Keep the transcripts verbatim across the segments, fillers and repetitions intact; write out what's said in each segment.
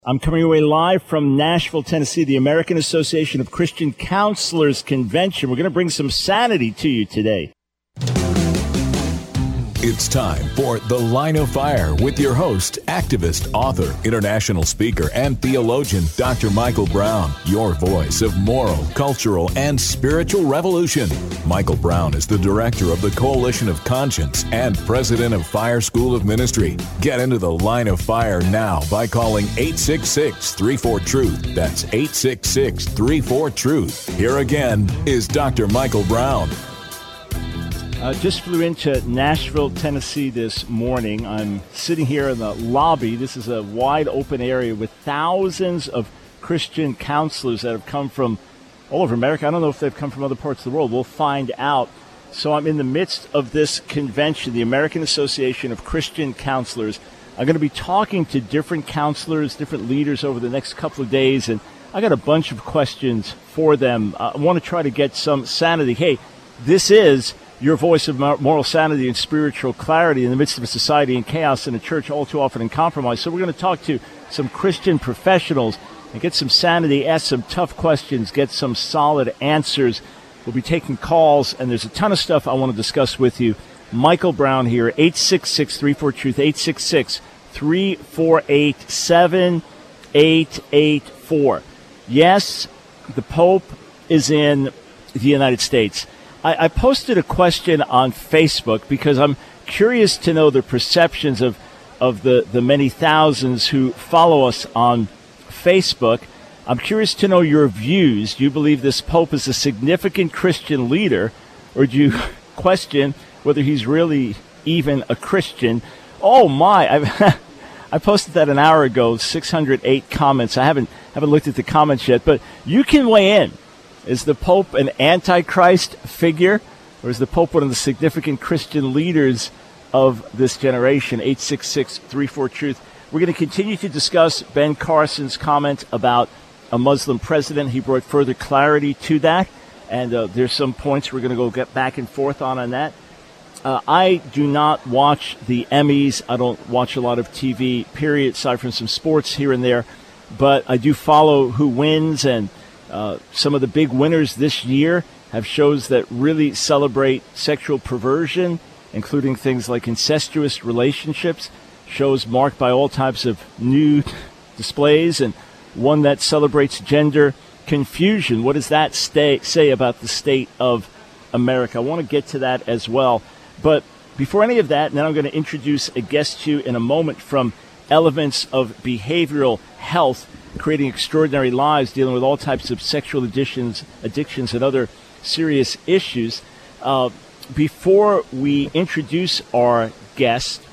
I'm coming away live from Nashville, Tennessee, the American Association of Christian Counselors Convention. We're going to bring some sanity to you today. It's time for The Line of Fire with your host, activist, author, international speaker, and theologian, Doctor Michael Brown, your voice of moral, cultural, and spiritual revolution. Michael Brown is the director of the Coalition of Conscience and president of Fire School of Ministry. Get into The Line of Fire now by calling eight six six, three four, truth. That's eight six six, three four, truth. Here again is Doctor Michael Brown. Uh, just flew into Nashville, Tennessee this morning. I'm sitting here in the lobby. This is a wide open area with thousands of Christian counselors that have come from all over America. I don't know if they've come from other parts of the world. We'll find out. So I'm in the midst of this convention, the American Association of Christian Counselors. I'm going to be talking to different counselors, different leaders over the next couple of days, and I got a bunch of questions for them. Uh, I want to try to get some sanity. Hey, this is your voice of moral sanity and spiritual clarity in the midst of a society in chaos and a church all too often in compromise. So we're going to talk to some Christian professionals and get some sanity, ask some tough questions, get some solid answers. We'll be taking calls, and there's a ton of stuff I want to discuss with you. Michael Brown here, eight six six, three four, truth, eight six six, three four eight, seven eight eight four. Yes, the Pope is in the United States. I posted a question on Facebook because I'm curious to know the perceptions of, of the, the many thousands who follow us on Facebook. I'm curious to know your views. Do you believe this Pope is a significant Christian leader, or do you question whether he's really even a Christian? Oh, my. I've, I posted that an hour ago, six hundred eight comments. I haven't haven't looked at the comments yet, but you can weigh in. Is the Pope an antichrist figure, or is the Pope one of the significant Christian leaders of this generation? eight six six, three four, truth. We're going to continue to discuss Ben Carson's comment about a Muslim president. He brought further clarity to that, and uh, there's some points we're going to go get back and forth on on that. Uh, I do not watch the Emmys. I don't watch a lot of T V, period, aside from some sports here and there, but I do follow who wins, and Uh, some of the big winners this year have shows that really celebrate sexual perversion, including things like incestuous relationships, shows marked by all types of nude displays, and one that celebrates gender confusion. What does that stay, say about the state of America? I want to get to that as well. But before any of that, now I'm going to introduce a guest to you in a moment from Elements of Behavioral Health, creating extraordinary lives, dealing with all types of sexual addictions, addictions and other serious issues. Uh, before we introduce our guest,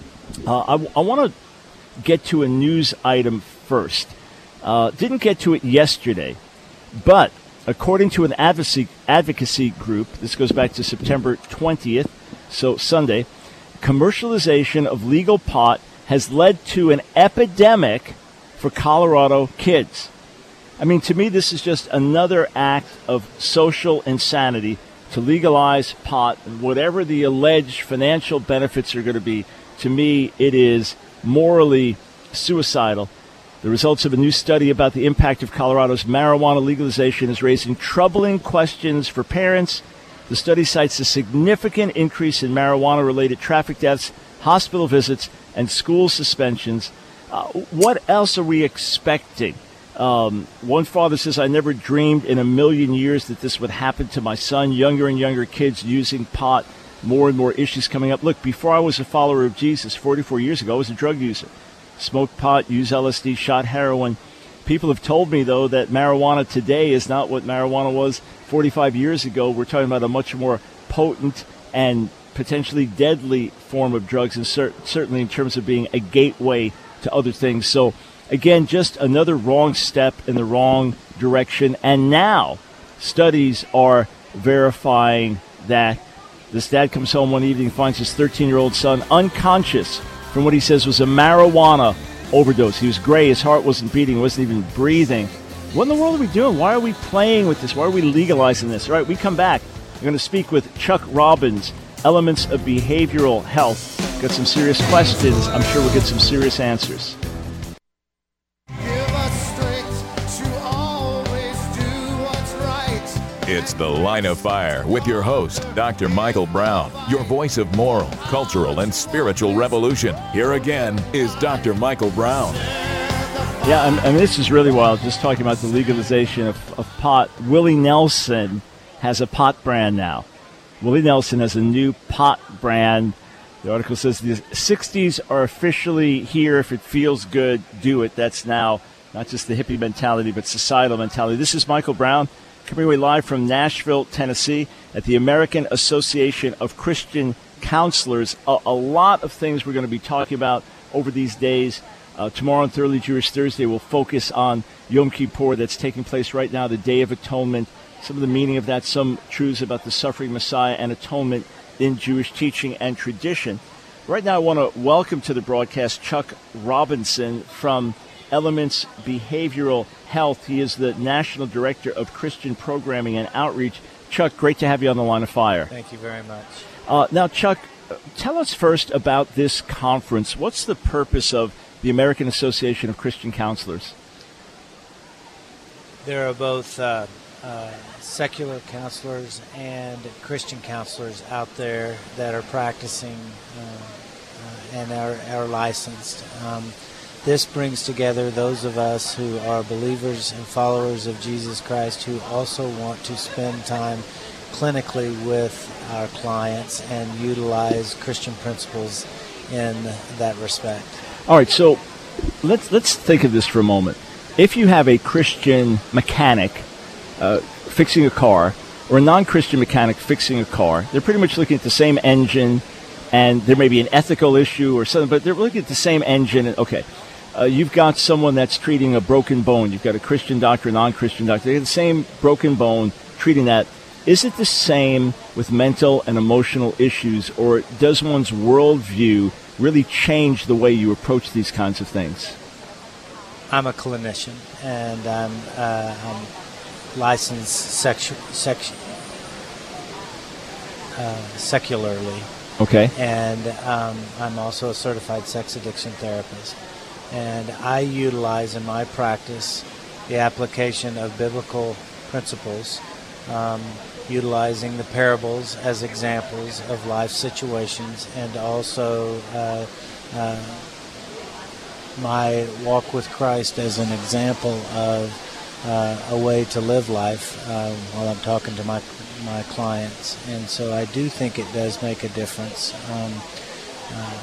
uh, I, I want to get to a news item first. Uh, didn't get to it yesterday, but according to an advocacy, advocacy group, this goes back to September twentieth, so Sunday, commercialization of legal pot has led to an epidemic for Colorado kids. I mean, to me, this is just another act of social insanity to legalize pot, and whatever the alleged financial benefits are going to be. To me, it is morally suicidal. The results of a new study about the impact of Colorado's marijuana legalization is raising troubling questions for parents. The study cites a significant increase in marijuana-related traffic deaths, hospital visits, and school suspensions. Uh, what else are we expecting? Um, one father says, I never dreamed in a million years that this would happen to my son. Younger and younger kids using pot, more and more issues coming up. Look, before I was a follower of Jesus forty-four years ago, I was a drug user. Smoked pot, used L S D, shot heroin. People have told me, though, that marijuana today is not what marijuana was forty-five years ago. We're talking about a much more potent and potentially deadly form of drugs, and cer- certainly in terms of being a gateway to other things. So, again, just another wrong step in the wrong direction. And now studies are verifying that. This dad comes home one evening and finds his thirteen-year-old son unconscious from what he says was a marijuana overdose. He was gray. His heart wasn't beating. He wasn't even breathing. What in the world are we doing? Why are we playing with this? Why are we legalizing this? All right, we come back. We're going to speak with Chuck Robbins, Elements of Behavioral Health. Got some serious questions. I'm sure we'll get some serious answers. It's The Line of Fire with your host, Doctor Michael Brown, your voice of moral, cultural, and spiritual revolution. Here again is Doctor Michael Brown. Yeah, I mean, this is really wild, just talking about the legalization of, of pot. Willie Nelson has a pot brand now. Willie Nelson has a new pot brand. The article says the sixties are officially here. If it feels good, do it. That's now not just the hippie mentality, but societal mentality. This is Michael Brown, coming away live from Nashville, Tennessee, at the American Association of Christian Counselors. A, a lot of things we're going to be talking about over these days. Uh, tomorrow on Thoroughly Jewish Thursday, we'll focus on Yom Kippur that's taking place right now, the Day of Atonement, some of the meaning of that, some truths about the suffering Messiah and atonement in Jewish teaching and tradition. Right now, I want to welcome to the broadcast Chuck Robinson from Elements Behavioral Health. He is the National Director of Christian Programming and Outreach. Chuck, great to have you on the Line of Fire. Thank you very much. Uh, now, Chuck, tell us first about this conference. What's the purpose of the American Association of Christian Counselors? There are both uh, uh, secular counselors and Christian counselors out there that are practicing uh, uh, and are, are licensed. Um, this brings together those of us who are believers and followers of Jesus Christ who also want to spend time clinically with our clients and utilize Christian principles in that respect. All right, so let's let's think of this for a moment. If you have a Christian mechanic uh, fixing a car, or a non-Christian mechanic fixing a car, they're pretty much looking at the same engine, and there may be an ethical issue or something, but they're looking at the same engine. And, okay, uh, you've got someone that's treating a broken bone. You've got a Christian doctor, a non-Christian doctor. They have the same broken bone, treating that. Is it the same with mental and emotional issues, or does one's worldview really change the way you approach these kinds of things? I'm a clinician, and I'm, uh, I'm licensed sexu- sexu- uh, secularly. Okay. And um, I'm also a certified sex addiction therapist. And I utilize in my practice the application of biblical principles, um, utilizing the parables as examples of life situations, and also uh, uh, my walk with Christ as an example of uh, a way to live life uh, while I'm talking to my my clients. And so I do think it does make a difference um, uh,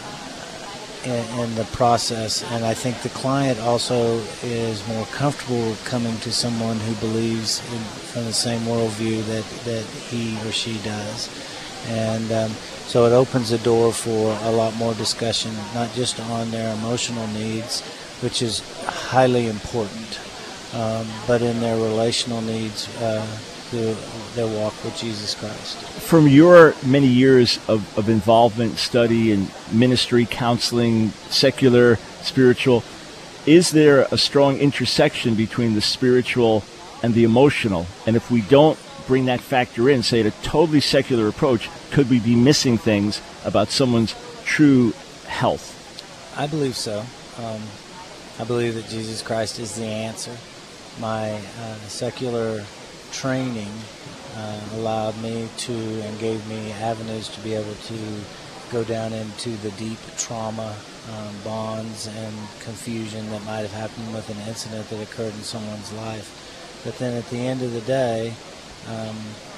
in, in the process. And I think the client also is more comfortable coming to someone who believes in, from the same worldview that, that he or she does. And um, so it opens the door for a lot more discussion, not just on their emotional needs, which is highly important, um, but in their relational needs uh, through their walk with Jesus Christ. From your many years of, of involvement, study, and ministry, counseling, secular, spiritual, is there a strong intersection between the spiritual and the emotional? And if we don't bring that factor in, say, at a totally secular approach, could we be missing things about someone's true health? I believe so. Um, I believe that Jesus Christ is the answer. My uh, secular training uh, allowed me to and gave me avenues to be able to go down into the deep trauma, um, bonds, and confusion that might have happened with an incident that occurred in someone's life. But then at the end of the day, um,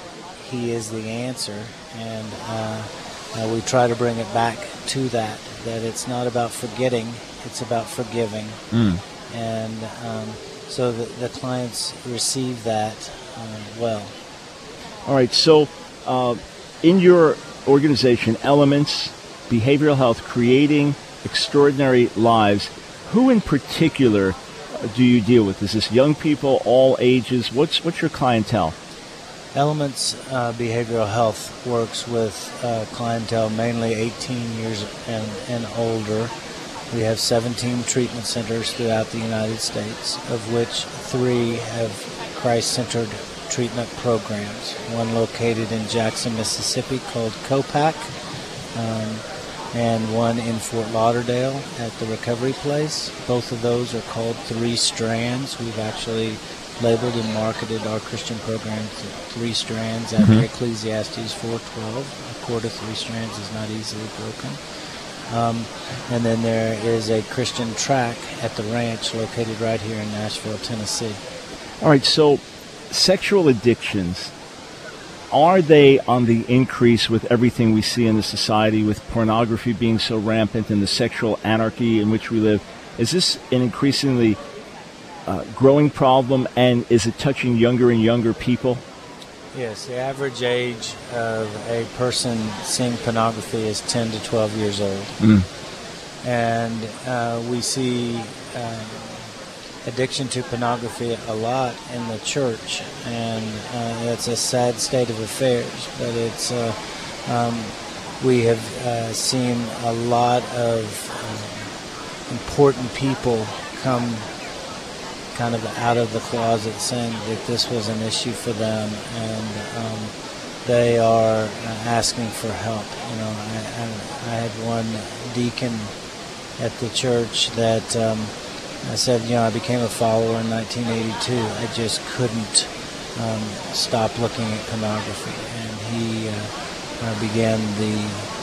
he is the answer, and uh, uh, we try to bring it back to that, that it's not about forgetting, it's about forgiving. Mm. And um, so the, the clients receive that uh, well. All right, so uh, in your organization, Elements Behavioral Health, Creating Extraordinary Lives, who in particular do you deal with? Is this young people, all ages? What's what's your clientele? Elements uh, Behavioral Health works with uh, clientele mainly eighteen years and, and older. We have seventeen treatment centers throughout the United States, of which three have Christ-centered treatment programs. One located in Jackson, Mississippi called COPAC, um, and one in Fort Lauderdale at the Recovery Place. Both of those are called Three Strands. We've actually labeled and marketed our Christian programs three strands after mm-hmm. Ecclesiastes four twelve. A cord of three strands is not easily broken. Um, and then there is a Christian track at the ranch located right here in Nashville, Tennessee. All right, so sexual addictions, are they on the increase with everything we see in the society, with pornography being so rampant and the sexual anarchy in which we live? Is this an increasingly uh, growing problem, and is it touching younger and younger people? Yes, the average age of a person seeing pornography is ten to twelve years old. Mm. And uh, we see uh, addiction to pornography a lot in the church, and uh, it's a sad state of affairs, but it's uh, um, we have uh, seen a lot of uh, important people come kind of out of the closet saying that this was an issue for them, and um, they are asking for help. You know, I, I, I had one deacon at the church that um, I said, you know, I became a follower in nineteen eighty-two. I just couldn't um, stop looking at pornography, and he uh, uh, began the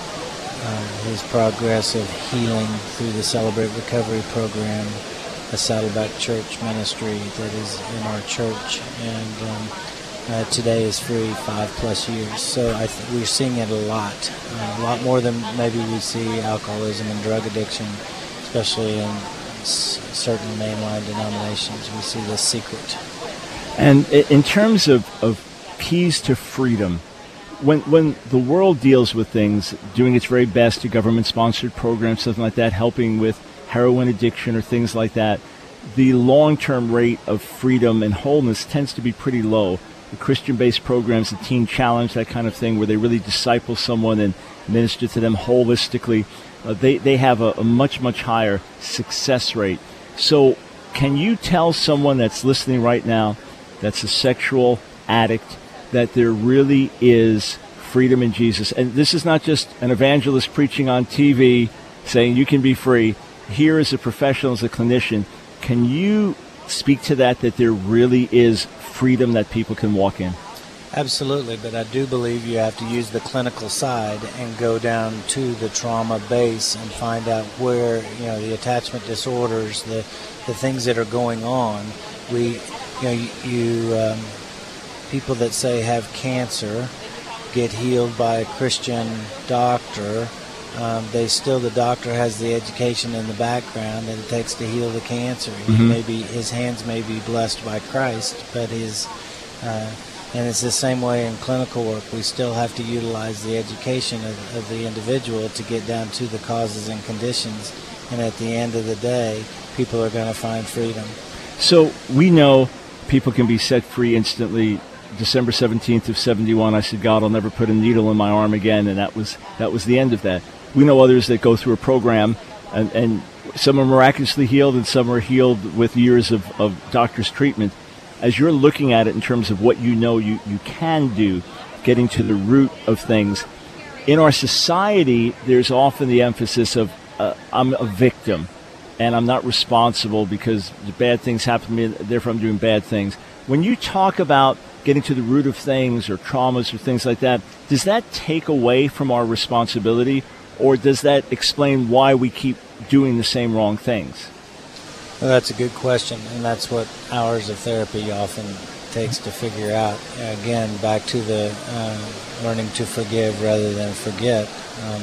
uh, his progress of healing through the Celebrate Recovery program, a Saddleback Church ministry that is in our church, and um, uh, today is free five plus years. So I th- we're seeing it a lot, uh, a lot more than maybe we see alcoholism and drug addiction, especially in s- certain mainline denominations. We see this secret. And in terms of, of keys to freedom, when when the world deals with things, doing its very best to government-sponsored programs, something like that, helping with heroin addiction or things like that, the long-term rate of freedom and wholeness tends to be pretty low. The Christian-based programs, the Teen Challenge, that kind of thing, where they really disciple someone and minister to them holistically, uh, they, they have a, a much, much higher success rate. So can you tell someone that's listening right now that's a sexual addict that there really is freedom in Jesus? And this is not just an evangelist preaching on T V saying you can be free. Here as a professional, as a clinician, can you speak to that, that there really is freedom that people can walk in? Absolutely, but I do believe you have to use the clinical side and go down to the trauma base and find out where, you know, the attachment disorders, the the things that are going on. We, you know, you, you um, people that say have cancer get healed by a Christian doctor. Um, they still, the doctor has the education in the background that it takes to heal the cancer. Mm-hmm. He may be, his hands may be blessed by Christ, but his, uh, and it's the same way in clinical work. We still have to utilize the education of, of the individual to get down to the causes and conditions. And at the end of the day, people are going to find freedom. So we know people can be set free instantly. December seventeenth of seventy-one, I said, God, I'll never put a needle in my arm again, and that was that was the end of that. We know others that go through a program, and, and some are miraculously healed, and some are healed with years of, of doctor's treatment. As you're looking at it in terms of what you know you, you can do, getting to the root of things, in our society, there's often the emphasis of, uh, I'm a victim, and I'm not responsible because bad things happen to me, therefore I'm doing bad things. When you talk about getting to the root of things or traumas or things like that, does that take away from our responsibility, or does that explain why we keep doing the same wrong things? Well, that's a good question, and that's what hours of therapy often takes to figure out. Again, back to the uh, learning to forgive rather than forget. Um,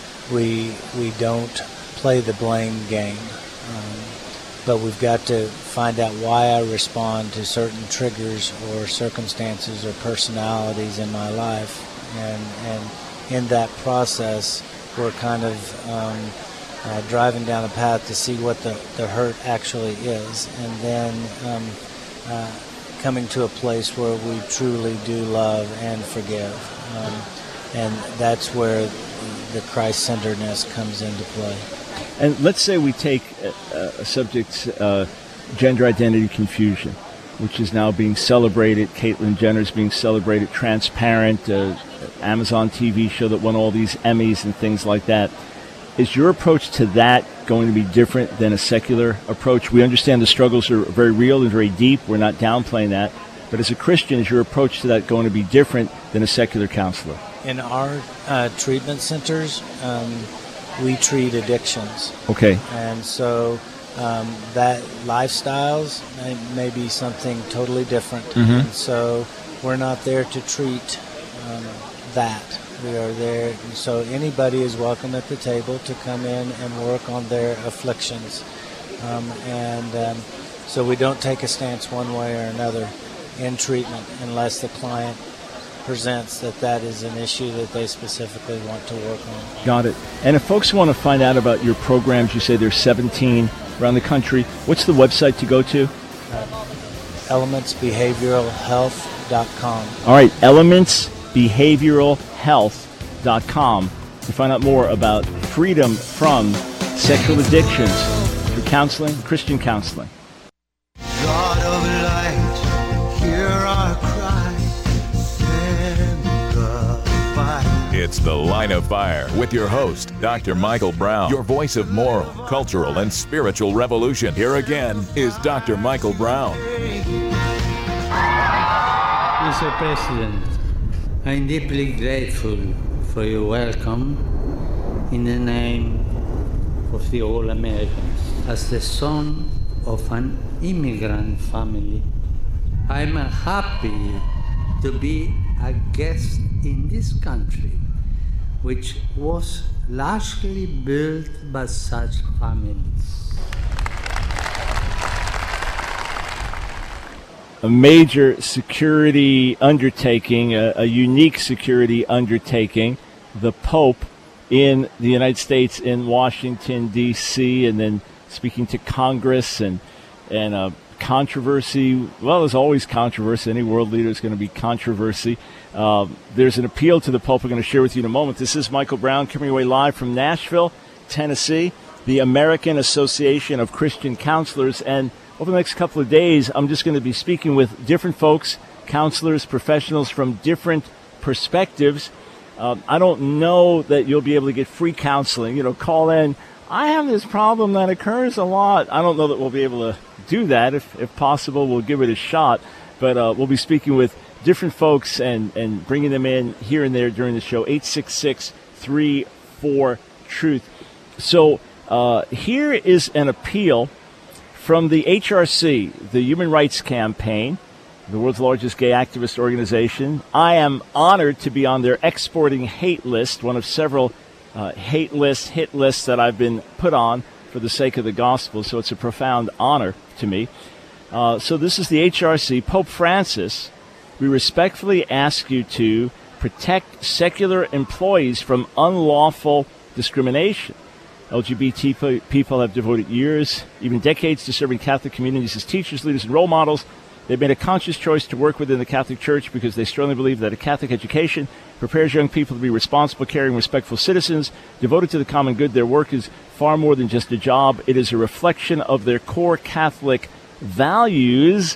we we don't play the blame game, um, but we've got to find out why I respond to certain triggers or circumstances or personalities in my life, and and in that process, we're kind of um, uh, driving down a path to see what the, the hurt actually is, and then um, uh, coming to a place where we truly do love and forgive. Um, and that's where the Christ-centeredness comes into play. And let's say we take a, a subject, uh, gender identity confusion, which is now being celebrated. Caitlyn Jenner is being celebrated. Transparent, uh, Amazon T V show that won all these Emmys and things like that. is your approach to that going to be different than a secular approach? We understand the struggles are very real and very deep. We're not downplaying that. But as a Christian, is your approach to that going to be different than a secular counselor? In our uh, treatment centers, um, we treat addictions. Okay. And so um, that lifestyles may, may be something totally different. Mm-hmm. And so we're not there to treat um, that. We are there, and so anybody is welcome at the table to come in and work on their afflictions. Um, and um, so we don't take a stance one way or another in treatment unless the client presents that that is an issue that they specifically want to work on. Got it. And if folks want to find out about your programs, you say there's seventeen around the country, what's the website to go to? Uh, elements behavioral health dot com. All right, elements behavioral health dot com to find out more about freedom from sexual addictions through counseling, Christian counseling. God of light, hear our cry, send the fire. It's The Line of Fire with your host, Doctor Michael Brown, your voice of moral, cultural, and spiritual revolution. Here again is Doctor Michael Brown. Mister President, I'm deeply grateful for your welcome in the name of the All Americans. As the son of an immigrant family, I'm happy to be a guest in this country, which was largely built by such families. A major security undertaking, a, a unique security undertaking, the Pope in the United States in Washington, D C, and then speaking to Congress and, and uh, controversy. Well, there's always controversy. Any world leader is going to be controversy. Uh, there's an appeal to the Pope we're going to share with you in a moment. This is Michael Brown coming away live from Nashville, Tennessee, the American Association of Christian Counselors. And over the next couple of days, I'm just going to be speaking with different folks, counselors, professionals from different perspectives. Um, I don't know that you'll be able to get free counseling. You know, call in. I have this problem that occurs a lot. I don't know that we'll be able to do that. If, if possible, we'll give it a shot. But uh, we'll be speaking with different folks and, and bringing them in here and there during the show. eight six six, three four, truth. So uh, here is an appeal from the H R C, the Human Rights Campaign, the world's largest gay activist organization. I am honored to be on their Exporting Hate list, one of several uh, hate lists, hit lists that I've been put on for the sake of the gospel, so it's a profound honor to me. Uh, so this is the H R C. Pope Francis, we respectfully ask you to protect secular employees from unlawful discrimination. L G B T people have devoted years, even decades, to serving Catholic communities as teachers, leaders, and role models. They've made a conscious choice to work within the Catholic Church because they strongly believe that a Catholic education prepares young people to be responsible, caring, respectful citizens, devoted to the common good. Their work is far more than just a job. It is a reflection of their core Catholic values.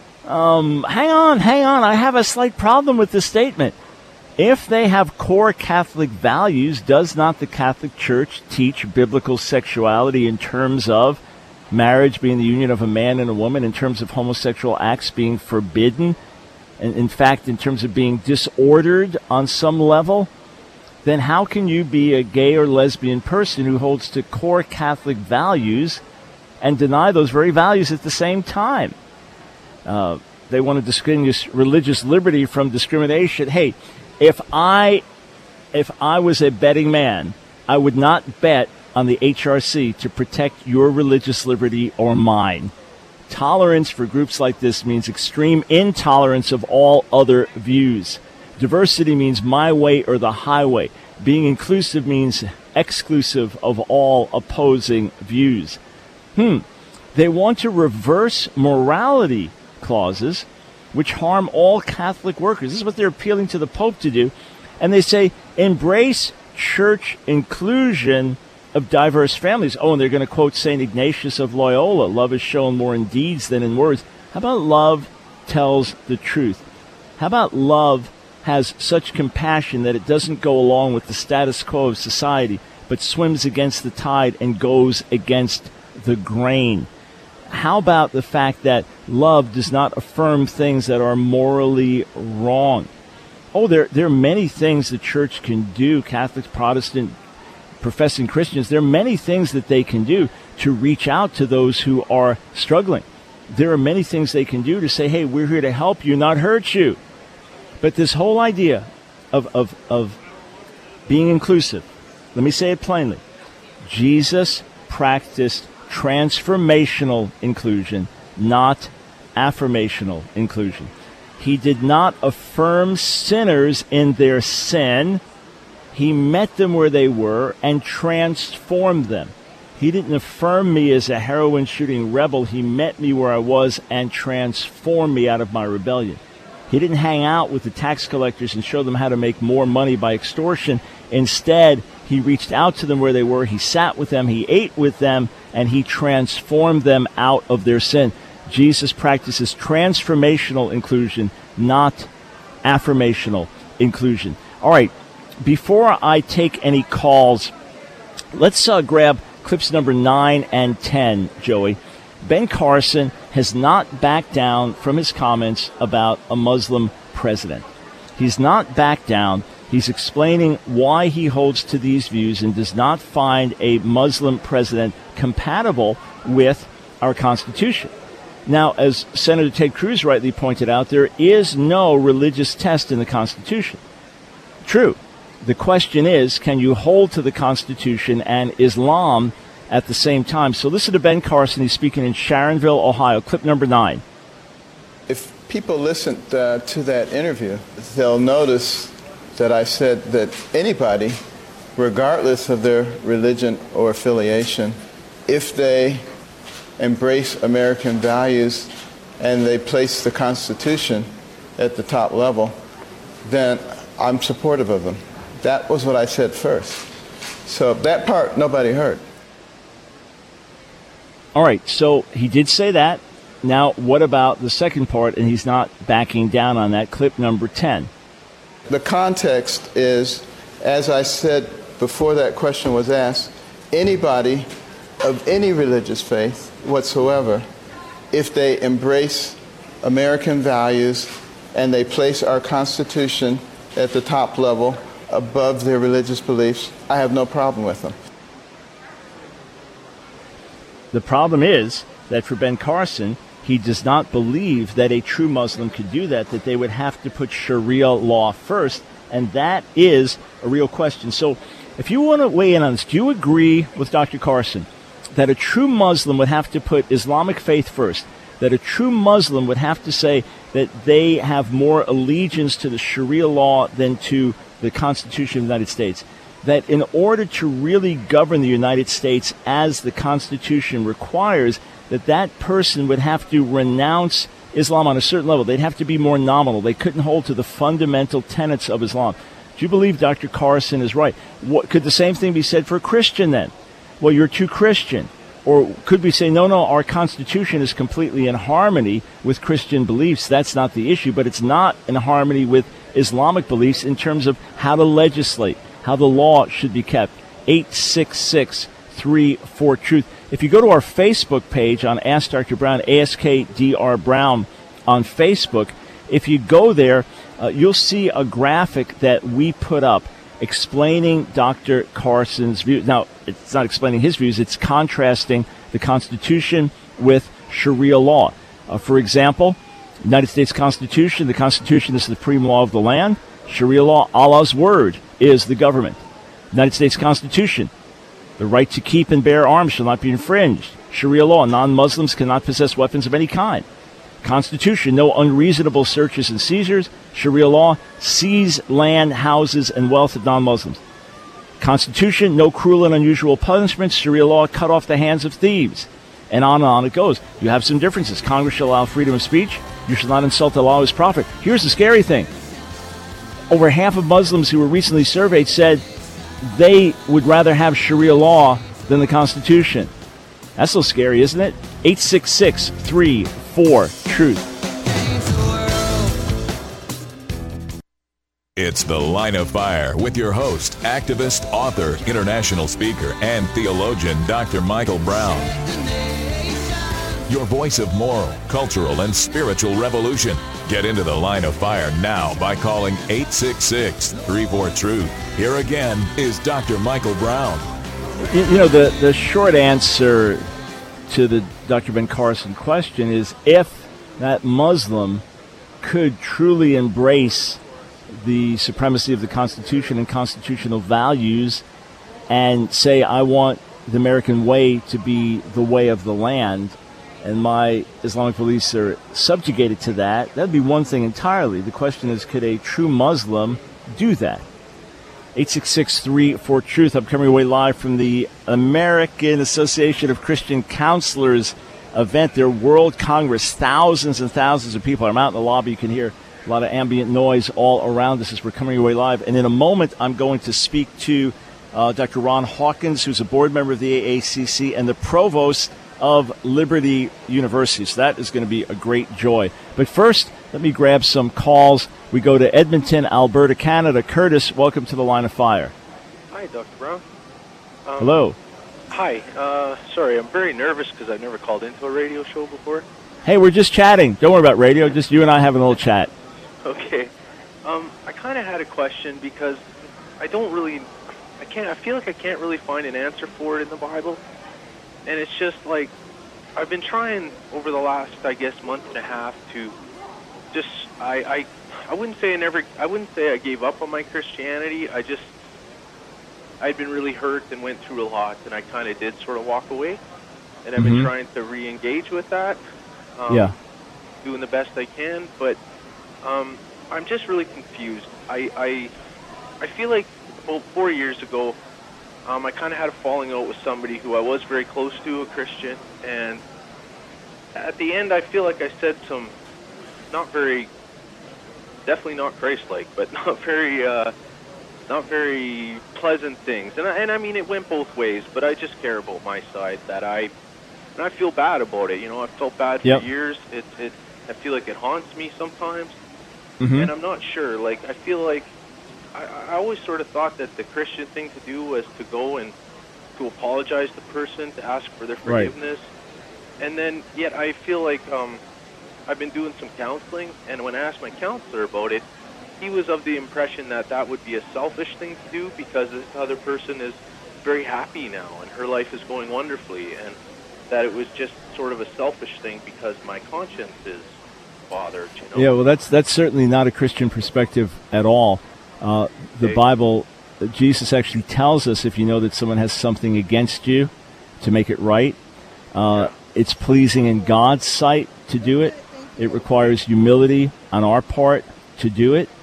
Um, hang on, hang on. I have a slight problem with this statement. If they have core Catholic values, does not the Catholic Church teach biblical sexuality in terms of marriage being the union of a man and a woman, in terms of homosexual acts being forbidden, and in fact, in terms of being disordered on some level? Then how can you be a gay or lesbian person who holds to core Catholic values and deny those very values at the same time? Uh, they want to distinguish religious liberty from discrimination. Hey, If I if I was a betting man, I would not bet on the H R C to protect your religious liberty or mine. Tolerance for groups like this means extreme intolerance of all other views. Diversity means my way or the highway. Being inclusive means exclusive of all opposing views. Hmm. They want to reverse morality clauses which harm all Catholic workers. This is what they're appealing to the Pope to do. And they say, embrace church inclusion of diverse families. Oh, and they're going to quote Saint Ignatius of Loyola, love is shown more in deeds than in words. How about love tells the truth? How about love has such compassion that it doesn't go along with the status quo of society, but swims against the tide and goes against the grain. How about the fact that love does not affirm things that are morally wrong? Oh, there, there are many things the church can do, Catholics, Protestant, professing Christians. There are many things that they can do to reach out to those who are struggling. There are many things they can do to say, hey, we're here to help you, not hurt you. But this whole idea of, of, of being inclusive, let me say it plainly. Jesus practiced transformational inclusion, not affirmational inclusion. He did not affirm sinners in their sin. He met them where they were and transformed them. He didn't affirm me as a heroin-shooting rebel. He met me where I was and transformed me out of my rebellion. He didn't hang out with the tax collectors and show them how to make more money by extortion. Instead, he reached out to them where they were. He sat with them. He ate with them, and he transformed them out of their sin. Jesus practices transformational inclusion, not affirmational inclusion. All right, before I take any calls, let's uh, grab clips number nine and ten, Joey. Ben Carson has not backed down from his comments about a Muslim president. He's not backed down. He's explaining why he holds to these views and does not find a Muslim president compatible with our Constitution. Now, as Senator Ted Cruz rightly pointed out, there is no religious test in the Constitution. True. The question is, can you hold to the Constitution and Islam at the same time? So listen to Ben Carson. He's speaking in Sharonville, Ohio. Clip number nine. If people listened uh, to that interview, they'll notice that I said that anybody, regardless of their religion or affiliation, if they embrace American values and they place the Constitution at the top level, then I'm supportive of them. That was what I said first. So that part, nobody heard. All right, so he did say that. Now, what about the second part? And he's not backing down on that. Clip number ten. The context is, as I said before that question was asked, anybody of any religious faith whatsoever, if they embrace American values and they place our Constitution at the top level above their religious beliefs, I have no problem with them. The problem is that for Ben Carson, he does not believe that a true Muslim could do that, that they would have to put Sharia law first, and that is a real question. So if you want to weigh in on this, do you agree with Doctor Carson that a true Muslim would have to put Islamic faith first, that a true Muslim would have to say that they have more allegiance to the Sharia law than to the Constitution of the United States, that in order to really govern the United States as the Constitution requires, that that person would have to renounce Islam on a certain level. They'd have to be more nominal. They couldn't hold to the fundamental tenets of Islam. Do you believe Doctor Carson is right? What, could the same thing be said for a Christian then? Well, you're too Christian. Or could we say, no, no, our Constitution is completely in harmony with Christian beliefs. That's not the issue, but it's not in harmony with Islamic beliefs in terms of how to legislate, how the law should be kept. eight six six, three four, truth. If you go to our Facebook page on Ask Doctor Brown, A S K D R Brown on Facebook, if you go there, uh, you'll see a graphic that we put up explaining Doctor Carson's views. Now, it's not explaining his views, it's contrasting the Constitution with Sharia law. Uh, for example, United States Constitution, the Constitution is the supreme law of the land. Sharia law, Allah's word, is the government. United States Constitution, the right to keep and bear arms shall not be infringed. Sharia law, non-Muslims cannot possess weapons of any kind. Constitution, no unreasonable searches and seizures. Sharia law, seize land, houses, and wealth of non-Muslims. Constitution, no cruel and unusual punishments. Sharia law, cut off the hands of thieves. And on and on it goes. You have some differences. Congress shall allow freedom of speech. You shall not insult Allah or His Prophet. Here's the scary thing. Over half of Muslims who were recently surveyed said they would rather have Sharia law than the Constitution. That's a little scary, isn't it? eight six six, three four, truth. It's The Line of Fire with your host, activist, author, international speaker, and theologian, Doctor Michael Brown. Your voice of moral, cultural, and spiritual revolution. Get into The Line of Fire now by calling eight six six, three four, truth. Here again is Doctor Michael Brown. You, you know, the, the short answer to the Doctor Ben Carson question is if that Muslim could truly embrace the supremacy of the Constitution and constitutional values and say, I want the American way to be the way of the land, and my Islamic beliefs are subjugated to that, that would be one thing entirely. The question is, could a true Muslim do that? eight six six, three four, truth. I'm coming away live from the American Association of Christian Counselors event, their World Congress. Thousands and thousands of people. I'm out in the lobby. You can hear a lot of ambient noise all around us as we're coming away live. And in a moment, I'm going to speak to uh, Doctor Ron Hawkins, who's a board member of the A A C C and the provost of Liberty University. So that is going to be a great joy. But first, let me grab some calls. We go to Edmonton, Alberta, Canada. Curtis, welcome to the Line of Fire. Hi, Doctor Brown. Um, Hello. Hi. Uh, sorry, I'm very nervous because I've never called into a radio show before. Hey, we're just chatting. Don't worry about radio. Just you and I having a little chat. Okay. Um, I kind of had a question because I don't really, I can't, I feel like I can't really find an answer for it in the Bible. And it's just like, I've been trying over the last, I guess, month and a half to just, I, I, I wouldn't say I never, I wouldn't say I gave up on my Christianity. I just, I'd been really hurt and went through a lot, and I kind of did sort of walk away. And I've Mm-hmm. been trying to re-engage with that. Um, Yeah. Doing the best I can, but um, I'm just really confused. I, I, I feel like about four years ago, um, I kind of had a falling out with somebody who I was very close to, a Christian, and at the end I feel like I said some not very, definitely not Christ-like, but not very, uh, not very pleasant things. And I, and I mean, it went both ways, but I just care about my side, that I, and I feel bad about it. You know, I've felt bad for Yep. years. It, it, I feel like it haunts me sometimes. Mm-hmm. And I'm not sure. Like, I feel like I, I always sort of thought that the Christian thing to do was to go and to apologize to the person, to ask for their Right. forgiveness. And then, yet I feel like um, I've been doing some counseling, and when I asked my counselor about it, he was of the impression that that would be a selfish thing to do because this other person is very happy now, and her life is going wonderfully, and that it was just sort of a selfish thing because my conscience is bothered, you know? Yeah, well, that's that's certainly not a Christian perspective at all. Uh, the Okay. Bible, Jesus actually tells us if you know that someone has something against you, to make it right. Uh, it's pleasing in God's sight to do it. It requires humility on our part to do it.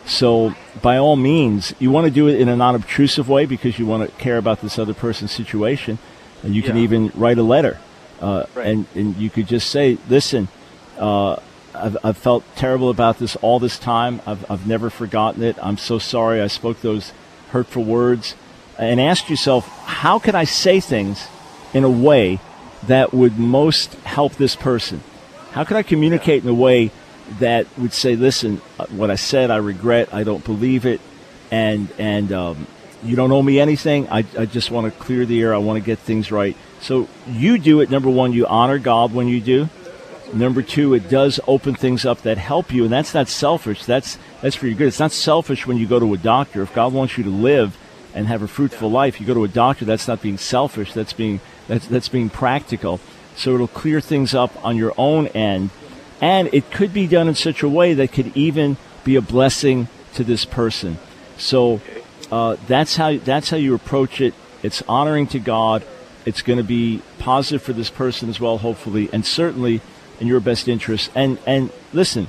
So by all means, you want to do it in a non-obtrusive way because you want to care about this other person's situation. And you can Yeah. even write a letter. Uh, Right. and, and you could just say, listen, uh, I've, I've felt terrible about this all this time. I've, I've never forgotten it. I'm so sorry I spoke those hurtful words. And ask yourself, how can I say things in a way that would most help this person? How can I communicate in a way that would say, listen, uh, what I said, I regret, I don't believe it, and and um, you don't owe me anything. I, I just want to clear the air. I want to get things right. So you do it. Number one, you honor God when you do. Number two, it does open things up that help you, and that's not selfish. That's that's for your good. It's not selfish when you go to a doctor. If God wants you to live and have a fruitful life, you go to a doctor. That's not being selfish. That's being that's that's being practical. So it'll clear things up on your own end, and it could be done in such a way that could even be a blessing to this person. So uh, that's how that's how you approach it. It's honoring to God. It's going to be positive for this person as well, hopefully, and certainly in your best interest. And and listen,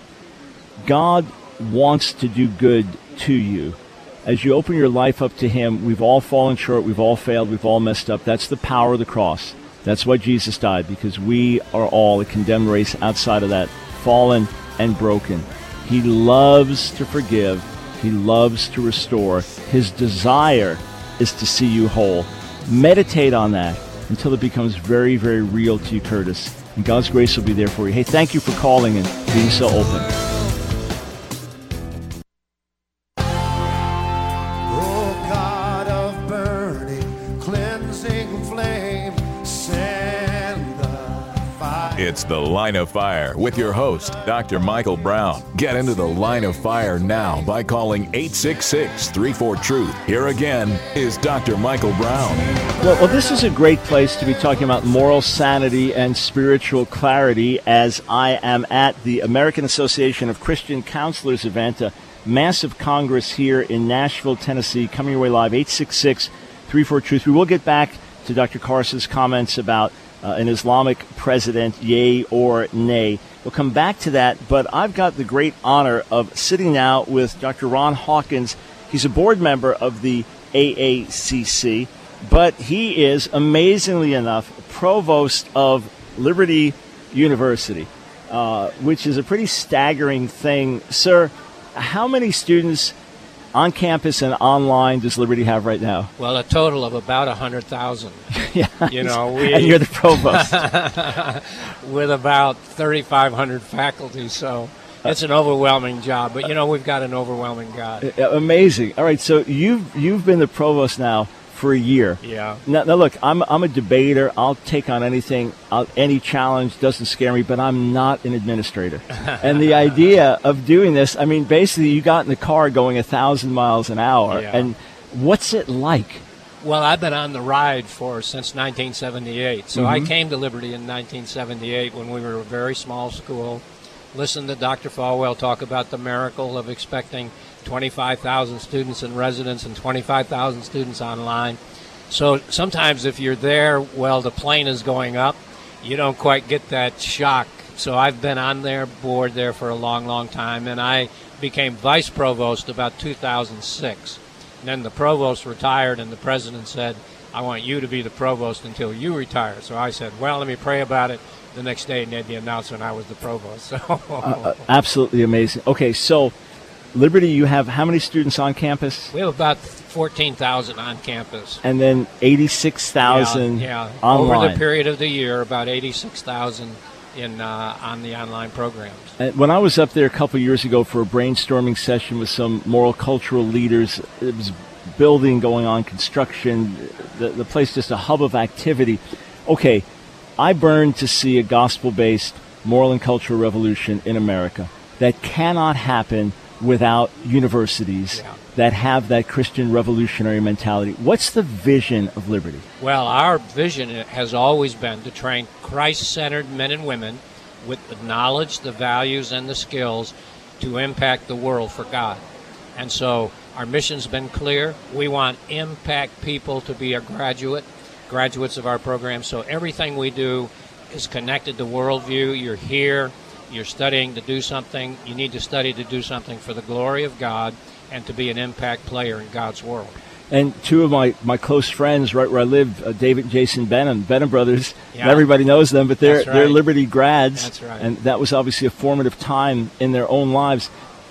God wants to do good to you. As you open your life up to Him, we've all fallen short, we've all failed, we've all messed up. That's the power of the cross. That's why Jesus died, because we are all a condemned race outside of that, fallen and broken. He loves to forgive. He loves to restore. His desire is to see you whole. Meditate on that until it becomes very, very real to you, Curtis. And God's grace will be there for you. Hey, thank you for calling and being so open. The Line of Fire with your host, Doctor Michael Brown. Get into the Line of Fire now by calling eight six six, three four, truth. Here again is Doctor Michael Brown. Well, well, this is a great place to be talking about moral sanity and spiritual clarity, as I am at the American Association of Christian Counselors event, a massive congress here in Nashville, Tennessee, coming your way live, eight six six, three four, truth. We will get back to Doctor Carson's comments about uh, an Islamic president, yay or nay. We'll come back to that, but I've got the great honor of sitting now with Doctor Ron Hawkins. He's a board member of the A A C C, but he is, amazingly enough, provost of Liberty University, uh, which is a pretty staggering thing. Sir, how many students on campus and online does Liberty have right now? Well, a total of about one hundred thousand. Yeah. You know, we, and you're the provost. with about thirty-five hundred faculty, so it's an overwhelming job. But, you know, we've got an overwhelming God. Amazing. All right, so you've you've been the provost now for a year. Yeah. Now, now look, I'm I'm a debater. I'll take on anything. I'll, any challenge doesn't scare me, but I'm not an administrator. And the idea of doing this, I mean, basically you got in the car going a thousand miles an hour. Yeah. And what's it like? Well, I've been on the ride for since nineteen seventy-eight. So Mm-hmm. I came to Liberty in nineteen seventy-eight when we were a very small school. Listened to Doctor Falwell talk about the miracle of expecting twenty-five thousand students in residence and twenty-five thousand students online. So sometimes if you're there while the plane is going up, you don't quite get that shock. So I've been on their board there for a long, long time, and I became vice provost about two thousand six. And then the provost retired, and the president said, I want you to be the provost until you retire. So I said, well, let me pray about it. The next day, and made the announcement I was the provost. So. uh, absolutely amazing. Okay, so Liberty, you have how many students on campus? We have about fourteen thousand on campus. And then eighty-six thousand yeah, yeah. online. Over the period of the year, about eighty-six thousand in uh, on the online programs. And when I was up there a couple of years ago for a brainstorming session with some moral cultural leaders, it was building going on, construction, the, the place just a hub of activity. Okay, I burn to see a gospel-based moral and cultural revolution in America that cannot happen without universities yeah. that have that Christian revolutionary mentality. What's the vision of Liberty? Well, our vision has always been to train Christ-centered men and women with the knowledge, the values, and the skills to impact the world for God. And so our mission's been clear. We want impact people to be a graduate, graduates of our program. So everything we do is connected to worldview. You're here. You're studying to do something. You need to study to do something for the glory of God and to be an impact player in God's world. And two of my, my close friends right where I live, uh, David and Jason Benham, Benham brothers, Yeah. everybody knows them, but they're, That's right. they're Liberty grads. That's right. And that was obviously a formative time in their own lives.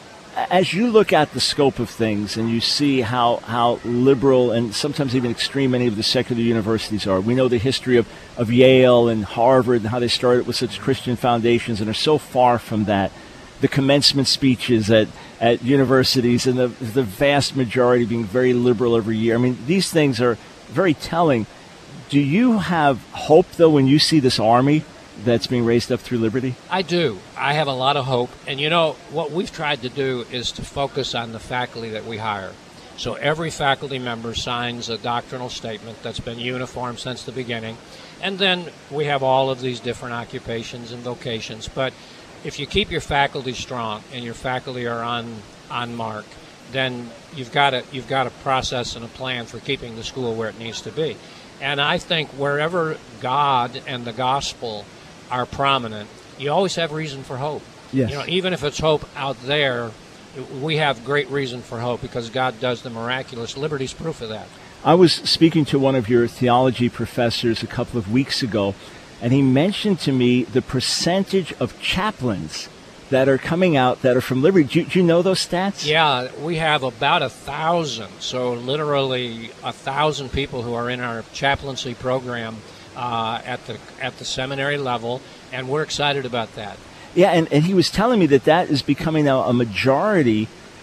As you look at the scope of things and you see how, how liberal and sometimes even extreme many of the secular universities are, we know the history of, of Yale and Harvard and how they started with such Christian foundations and are so far from that. The commencement speeches at, at universities and the, the vast majority being very liberal every year. I mean, these things are very telling. Do you have hope, though, when you see this army that's being raised up through Liberty? I do. I have a lot of hope. And, you know, what we've tried to do is to focus on the faculty that we hire. So every faculty member signs a doctrinal statement that's been uniform since the beginning. And then we have all of these different occupations and vocations. But if you keep your faculty strong and your faculty are on, on mark, then you've got a, you've got a process and a plan for keeping the school where it needs to be. And I think wherever God and the gospel are prominent, you always have reason for hope. Yes. You know, even if it's hope out there, we have great reason for hope because God does the miraculous. Liberty's proof of that. I was speaking to one of your theology professors a couple of weeks ago, and he mentioned to me the percentage of chaplains that are coming out that are from Liberty. Do, do you know those stats? Yeah, we have about a thousand, so literally a thousand people who are in our chaplaincy program uh, at the at the seminary level, and we're excited about that. Yeah, and, and he was telling me that that is becoming now a majority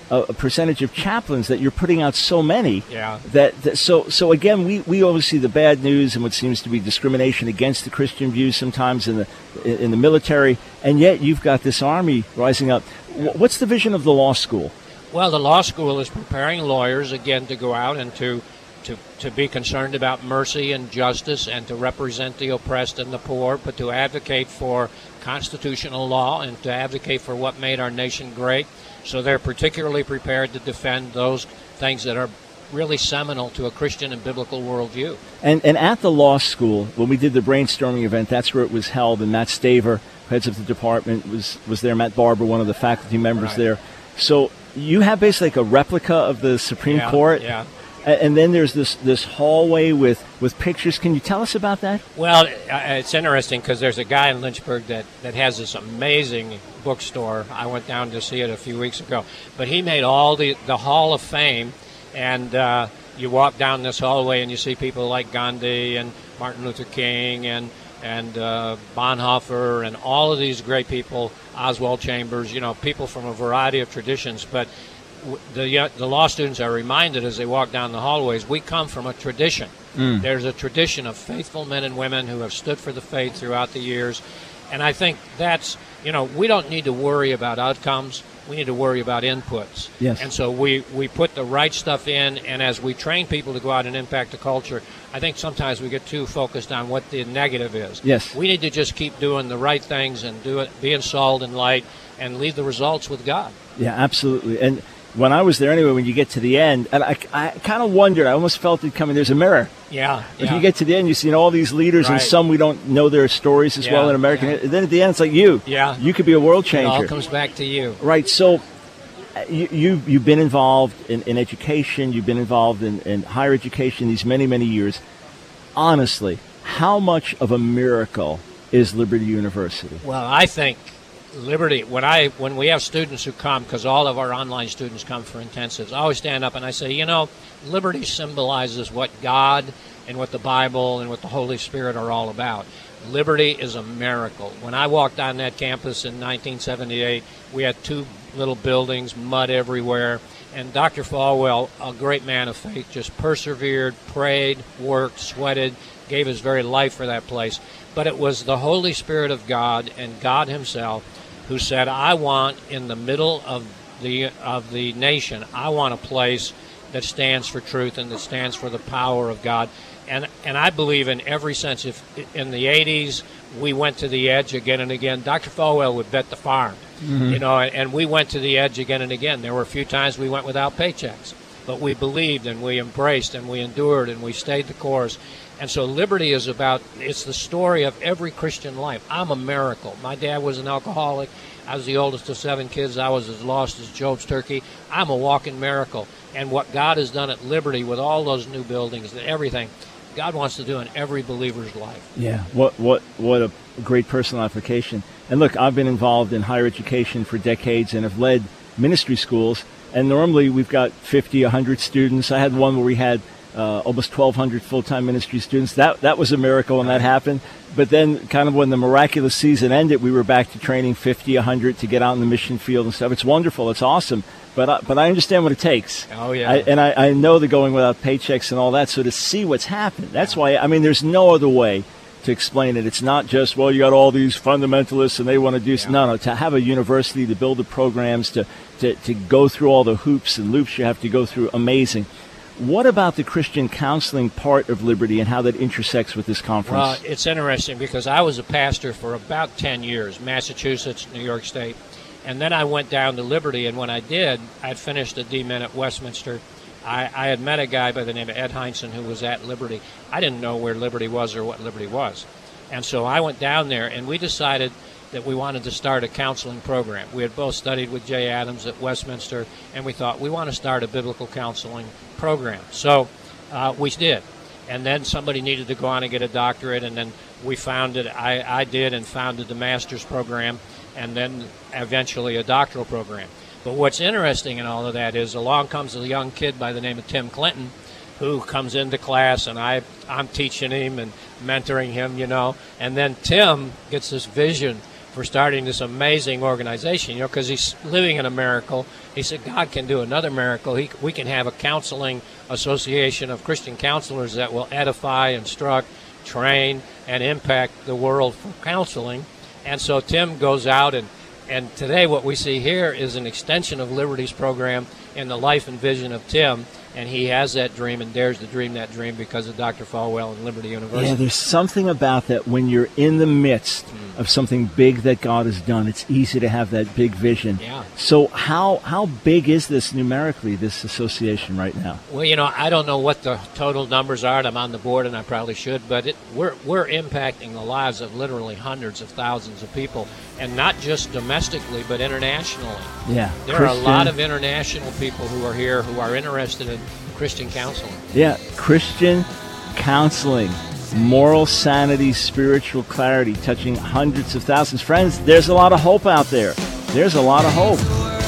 a, a percentage of chaplains that you're putting out so many. Yeah. That, that so so again, we, we always see the bad news and what seems to be discrimination against the Christian views sometimes in the in the military, and yet you've got this army rising up. What's the vision of the law school? Well, the law school is preparing lawyers again to go out and to. To, to be concerned about mercy and justice and to represent the oppressed and the poor, but to advocate for constitutional law and to advocate for what made our nation great. So they're particularly prepared to defend those things that are really seminal to a Christian and biblical worldview. And and at the law school, when we did the brainstorming event, that's where it was held, and Matt Staver, heads of the department, was, was there. Matt Barber, one of the faculty members right. there. So you have basically like a replica of the Supreme yeah, Court. Yeah. And then there's this, this hallway with, with pictures. Can you tell us about that? Well, it's interesting because there's a guy in Lynchburg that, that has this amazing bookstore. I went down to see it a few weeks ago. But he made all the, the Hall of Fame, and uh, you walk down this hallway and you see people like Gandhi and Martin Luther King and, and uh, Bonhoeffer and all of these great people, Oswald Chambers, you know, people from a variety of traditions. But The, the law students are reminded as they walk down the hallways, we come from a tradition. Mm. There's a tradition of faithful men and women who have stood for the faith throughout the years. And I think that's, you know, we don't need to worry about outcomes. We need to worry about inputs. Yes. And so we, we put the right stuff in, and as we train people to go out and impact the culture, I think sometimes we get too focused on what the negative is. Yes. We need to just keep doing the right things and do it, being salt and light, and leave the results with God. Yeah, absolutely. And when I was there anyway, when you get to the end, and I, I kind of wondered, I almost felt it coming, there's a mirror. Yeah. If yeah. you get to the end, you see all these leaders, right. and some we don't know their stories as yeah, well in American. yeah. And then at the end, it's like you. Yeah. You could be a world changer. It all comes back to you. Right. So you, you, you've been involved in, in education. You've been involved in, in higher education these many, many years. Honestly, how much of a miracle is Liberty University? Well, I think Liberty, when I when we have students who come, because all of our online students come for intensives, I always stand up and I say, you know, Liberty symbolizes what God and what the Bible and what the Holy Spirit are all about. Liberty is a miracle. When I walked on that campus in nineteen seventy-eight, we had two little buildings, mud everywhere, and Doctor Falwell, a great man of faith, just persevered, prayed, worked, sweated, gave his very life for that place. But it was the Holy Spirit of God and God himself who said, I want in the middle of the of the nation, I want a place that stands for truth and that stands for the power of God. And and I believe in every sense. If in the eighties we went to the edge again and again, Doctor Falwell would bet the farm, mm-hmm. you know, and, and we went to the edge again and again. There were a few times we went without paychecks, but we believed and we embraced and we endured and we stayed the course. And so Liberty is about, it's the story of every Christian life. I'm a miracle. My dad was an alcoholic. I was the oldest of seven kids. I was as lost as Job's turkey. I'm a walking miracle. And what God has done at Liberty with all those new buildings and everything, God wants to do in every believer's life. Yeah, what what what a great personal application. And look, I've been involved in higher education for decades and have led ministry schools. And normally we've got fifty, one hundred students. I had one where we had uh, almost twelve hundred full-time ministry students. That that was a miracle when that happened. But then kind of when the miraculous season ended, we were back to training fifty, one hundred to get out in the mission field and stuff. It's wonderful. It's awesome. But I, but I understand what it takes. Oh, yeah. I, and I, I know the going without paychecks and all that. So to see what's happened, that's why, I mean, there's no other way to explain it. It's not just, well, you got all these fundamentalists and they want to do yeah. – no, no. To have a university, to build the programs, to, to, to go through all the hoops and loops you have to go through, amazing. What about the Christian counseling part of Liberty and how that intersects with this conference? Well, it's interesting because I was a pastor for about ten years, Massachusetts, New York State. And then I went down to Liberty, and when I did, I'd finished a D Min at Westminster. I, I had met a guy by the name of Ed Heinzen who was at Liberty. I didn't know where Liberty was or what Liberty was. And so I went down there, and we decided that we wanted to start a counseling program. We had both studied with Jay Adams at Westminster, and we thought, we want to start a biblical counseling program. So uh, we did. And then somebody needed to go on and get a doctorate, and then we founded, I, I did, and founded the master's program, and then eventually a doctoral program. But what's interesting in all of that is along comes a young kid by the name of Tim Clinton who comes into class, and I, I'm teaching him and mentoring him, you know. And then Tim gets this vision for starting this amazing organization, you know, because he's living in a miracle. He said God can do another miracle. He, we can have a counseling association of Christian counselors that will edify, instruct, train, and impact the world for counseling. And so Tim goes out, and, and today what we see here is an extension of Liberty's program in the life and vision of Tim. And he has that dream and dares to dream that dream because of Doctor Falwell and Liberty University. Yeah, there's something about that when you're in the midst mm. of something big that God has done. It's easy to have that big vision. Yeah. So how how big is this numerically, this association right now? Well, you know, I don't know what the total numbers are, and I'm on the board, and I probably should, but it, we're we're impacting the lives of literally hundreds of thousands of people, and not just domestically, but internationally. Yeah. There Christian. are a lot of international people who are here who are interested in Christian counseling. Yeah, Christian counseling, moral sanity, spiritual clarity, touching hundreds of thousands. Friends, there's a lot of hope out there. There's a lot of hope.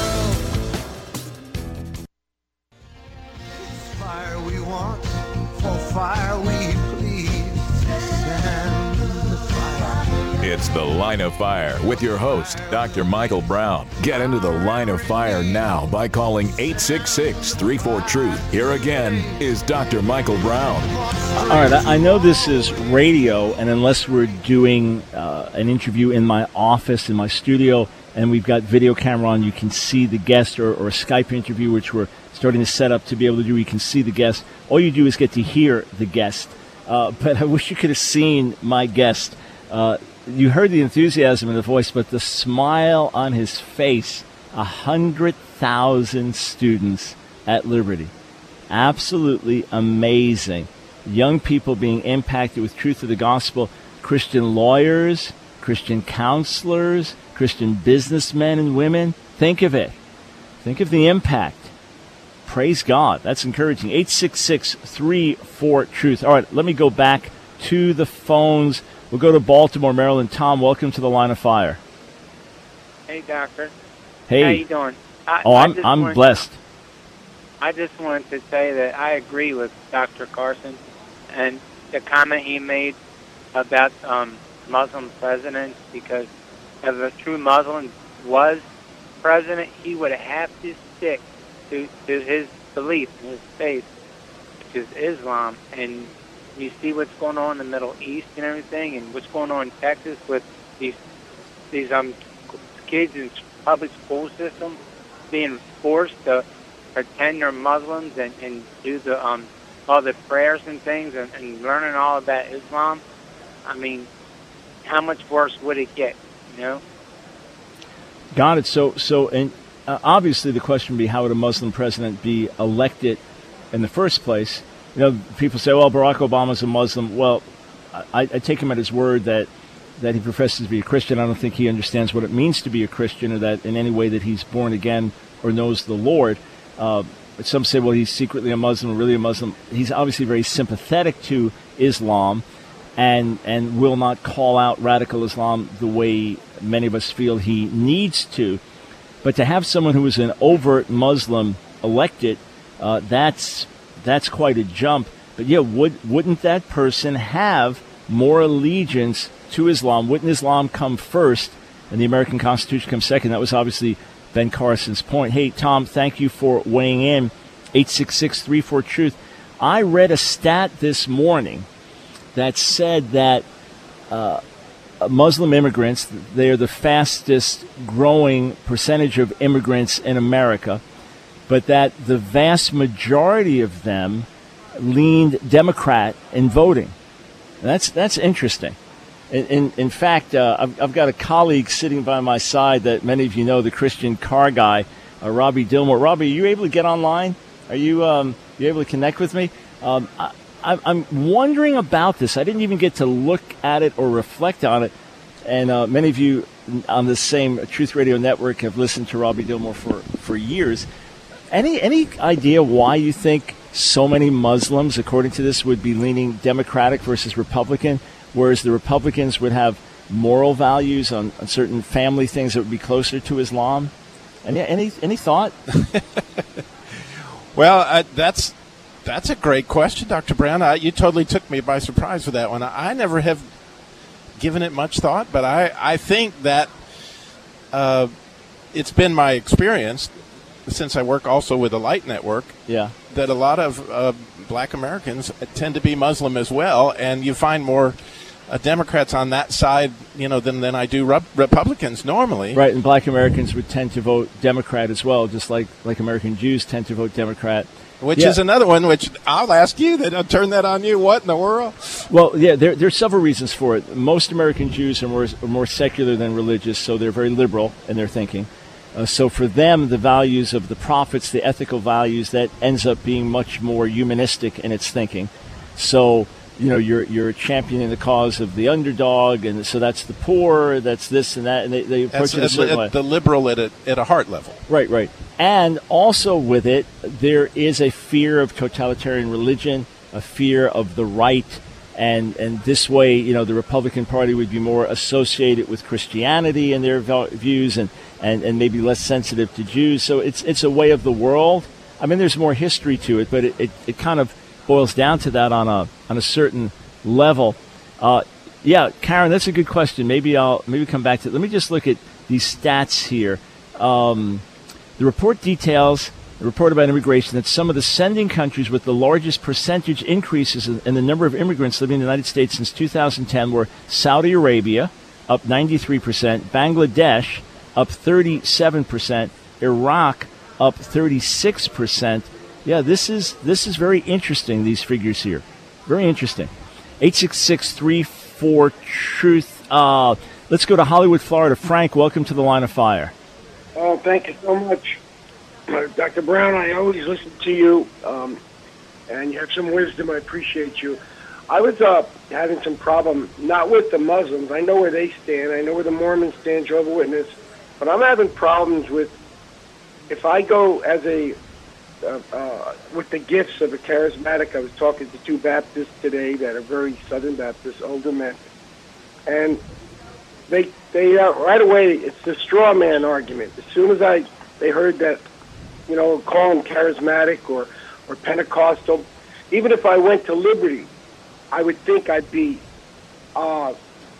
It's fire we want, for fire we plead. Send the fire. It's The Line of Fire with your host, Doctor Michael Brown. Get into the Line of Fire now by calling eight six six, three four, truth. Here again is Doctor Michael Brown. All right, I know this is radio, and unless we're doing uh, an interview in my office, in my studio, and we've got video camera on, you can see the guest, or, or a Skype interview, which we're starting to set up to be able to do. You can see the guest. All you do is get to hear the guest. Uh, but I wish you could have seen my guest. Uh, you heard the enthusiasm in the voice, but the smile on his face. A hundred thousand students at Liberty. Absolutely amazing. Young people being impacted with truth of the gospel. Christian lawyers, Christian counselors, Christian businessmen and women. Think of it. Think of the impact. Praise God. That's encouraging. eight six six, three four, truth. All right, let me go back to the phones. We'll go to Baltimore, Maryland. Tom, welcome to the Line of Fire. Hey, Doctor. Hey. How you doing? I, oh, I'm I I'm wanted, blessed. I just wanted to say that I agree with Doctor Carson and the comment he made about um, Muslim presidents, because if a true Muslim was president, he would have to stick to, to his belief, his faith, which is Islam. And you see what's going on in the Middle East and everything, and what's going on in Texas with these these um kids in public school system being forced to pretend they're Muslims and, and do the um all the prayers and things and, and learning all about Islam. I mean, how much worse would it get? You know. Got it. So so and uh, obviously the question would be, how would a Muslim president be elected in the first place? You know, people say, well, Barack Obama's a Muslim. Well, I, I take him at his word that, that he professes to be a Christian. I don't think he understands what it means to be a Christian, or that in any way that he's born again or knows the Lord. Uh, but some say, well, he's secretly a Muslim or really a Muslim. He's obviously very sympathetic to Islam and and will not call out radical Islam the way many of us feel he needs to. But to have someone who is an overt Muslim elected, uh, that's... That's quite a jump. But yeah, would, wouldn't that person have more allegiance to Islam? Wouldn't Islam come first and the American Constitution come second? That was obviously Ben Carson's point. Hey, Tom, thank you for weighing in. eight six six, three four, truth. I read a stat this morning that said that uh, Muslim immigrants, they are the fastest growing percentage of immigrants in America, but that the vast majority of them leaned Democrat in voting. That's that's interesting. In, in, in fact, uh, I've, I've got a colleague sitting by my side that many of you know, the Christian car guy, uh, Robbie Dillmore. Robbie, are you able to get online? Are you um, you able to connect with me? Um, I, I'm wondering about this. I didn't even get to look at it or reflect on it. And uh, many of you on the same Truth Radio network have listened to Robbie Dillmore for, for years. Any any idea why you think so many Muslims, according to this, would be leaning Democratic versus Republican, whereas the Republicans would have moral values on, on certain family things that would be closer to Islam? Any any any thought? Well, uh, that's that's a great question, Doctor Brown. I, you totally took me by surprise with that one. I, I never have given it much thought, but I, I think that uh, it's been my experience, since I work also with the Light Network, yeah. that a lot of uh, black Americans tend to be Muslim as well, and you find more uh, Democrats on that side, you know, than, than I do Re- Republicans normally. Right, and black Americans would tend to vote Democrat as well, just like, like American Jews tend to vote Democrat. Which yeah. is another one, which I'll ask you, that I'll turn that on you. What in the world? Well, yeah, there, there are several reasons for it. Most American Jews are more, are more secular than religious, so they're very liberal in their thinking. Uh, so for them, the values of the prophets, the ethical values, that ends up being much more humanistic in its thinking. So, you know, you're you're championing the cause of the underdog, and so that's the poor, that's this and that, and they, they approach That's, it a certain way. the liberal at a, at a heart level. Right, right. And also with it, there is a fear of totalitarian religion, a fear of the right, and and this way, you know, the Republican Party would be more associated with Christianity in their views, and, and, and maybe less sensitive to Jews. So it's it's a way of the world. I mean, there's more history to it, but it, it, it kind of boils down to that on a on a certain level. Uh, yeah, Karen, that's a good question. Maybe I'll maybe come back to it. Let me just look at these stats here. Um, the report details, the report about immigration, that some of the sending countries with the largest percentage increases in, in the number of immigrants living in the United States since two thousand ten were Saudi Arabia, up ninety-three percent, Bangladesh, up thirty-seven percent, Iraq, up thirty-six percent. Yeah, this is this is very interesting, these figures here. Very interesting. eight six six, three four, truth. Uh, let's go to Hollywood, Florida. Frank, welcome to the Line of Fire. Oh, thank you so much. Uh, Doctor Brown, I always listen to you, um, and you have some wisdom. I appreciate you. I was uh, having some problem, not with the Muslims. I know where they stand. I know where the Mormons stand, Jehovah's Witness. But I'm having problems with, if I go as a, uh, uh, with the gifts of a charismatic. I was talking to two Baptists today that are very Southern Baptists, older men. And they, they uh, right away, it's the straw man argument. As soon as I, they heard that, you know, call them charismatic or, or Pentecostal, even if I went to Liberty, I would think I'd be uh,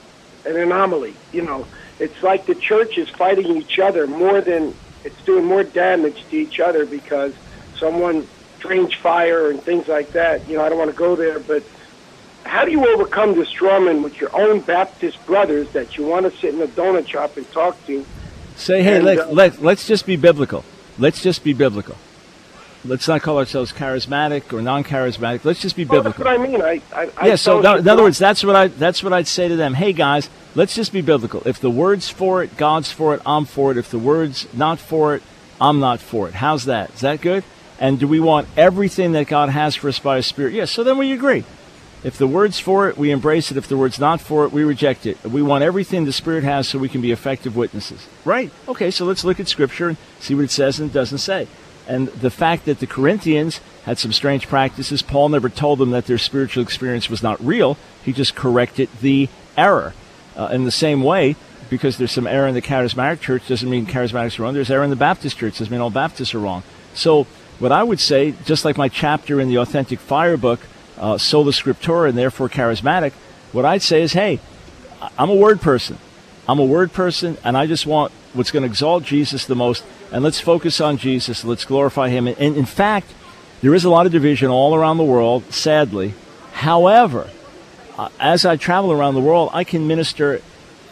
an anomaly. You know, it's like the church is fighting each other more than, it's doing more damage to each other because someone strange fire and things like that. You know, I don't want to go there, but how do you overcome the strawman with your own Baptist brothers that you want to sit in a donut shop and talk to? Say, hey, and, let, uh, let, let's just be biblical. Let's just be biblical. Let's not call ourselves charismatic or non-charismatic. Let's just be well, biblical. That's what I mean. I, I, I yeah. So, no, in you other words, that's what I that's what I'd say to them. Hey, guys, let's just be biblical. If the word's for it, God's for it, I'm for it. If the word's not for it, I'm not for it. How's that? Is that good? And do we want everything that God has for us by His Spirit? Yes. So then we agree. If the word's for it, we embrace it. If the word's not for it, we reject it. We want everything the Spirit has so we can be effective witnesses. Right? Okay, so let's look at Scripture and see what it says and doesn't say. And the fact that the Corinthians had some strange practices, Paul never told them that their spiritual experience was not real. He just corrected the error. Uh, in the same way, because there's some error in the charismatic church doesn't mean charismatics are wrong. There's error in the Baptist church doesn't mean all Baptists are wrong. So what I would say, just like my chapter in the Authentic Fire book, uh, Sola Scriptura, and therefore charismatic, what I'd say is, hey, I'm a word person. I'm a word person, and I just want what's going to exalt Jesus the most, and let's focus on Jesus. Let's glorify Him. And, and in fact, there is a lot of division all around the world, sadly. However, uh, as I travel around the world, I can minister,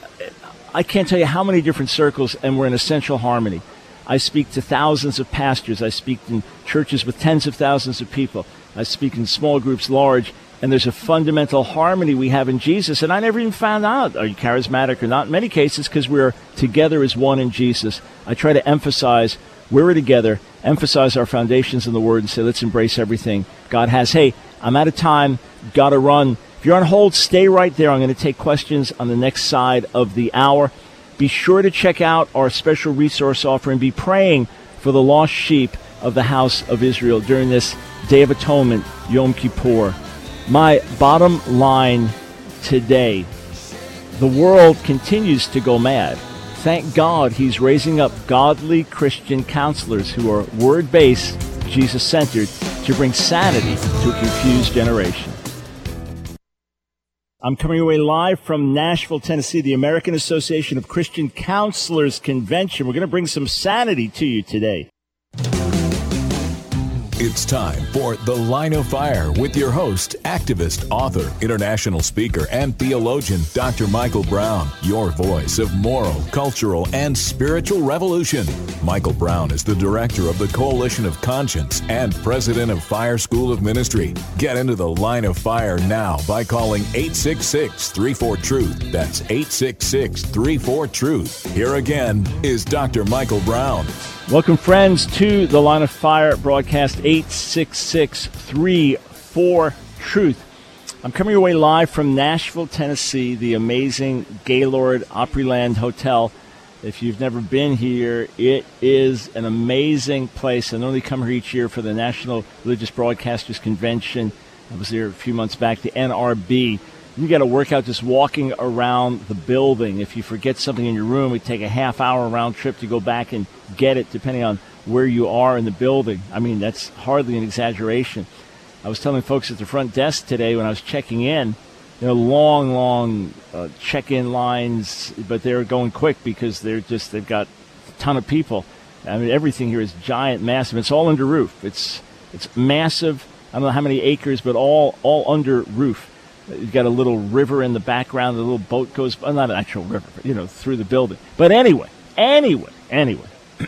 I can't tell you how many different circles, and we're in essential harmony. I speak to thousands of pastors. I speak in churches with tens of thousands of people. I speak in small groups, large, and there's a fundamental harmony we have in Jesus. And I never even found out, are you charismatic or not? In many cases, because we're together as one in Jesus. I try to emphasize we're together, emphasize our foundations in the Word, and say, let's embrace everything God has. Hey, I'm out of time. Got to run. If you're on hold, stay right there. I'm going to take questions on the next side of the hour. Be sure to check out our special resource offer and be praying for the lost sheep of the house of Israel during this Day of Atonement, Yom Kippur. My bottom line today, the world continues to go mad. Thank God He's raising up godly Christian counselors who are word-based, Jesus-centered, to bring sanity to a confused generation. I'm coming away live from Nashville, Tennessee, the American Association of Christian Counselors Convention. We're going to bring some sanity to you today. It's time for The Line of Fire with your host, activist, author, international speaker, and theologian, Doctor Michael Brown, your voice of moral, cultural, and spiritual revolution. Michael Brown is the director of the Coalition of Conscience and president of Fire School of Ministry. Get into The Line of Fire now by calling eight six six, three four, truth. That's eight six six, three four, truth. Here again is Doctor Michael Brown. Welcome, friends, to the Line of Fire broadcast, eight six six, three four, truth. I'm coming your way live from Nashville, Tennessee, the amazing Gaylord Opryland Hotel. If you've never been here, it is an amazing place. I normally come here each year for the National Religious Broadcasters Convention. I was there a few months back, the N R B. You got to work out just walking around the building. If you forget something in your room, we take a half-hour round trip to go back and get it, depending on where you are in the building. I mean, that's hardly an exaggeration. I was telling folks at the front desk today when I was checking in, you know, long, long uh, check-in lines, but they're going quick because they're just they've got a ton of people. I mean, everything here is giant, massive. It's all under roof. It's it's massive. I don't know how many acres, but all all under roof. You've got a little river in the background. A little boat goes, well, not an actual river, but, you know, through the building. But anyway, anyway, anyway,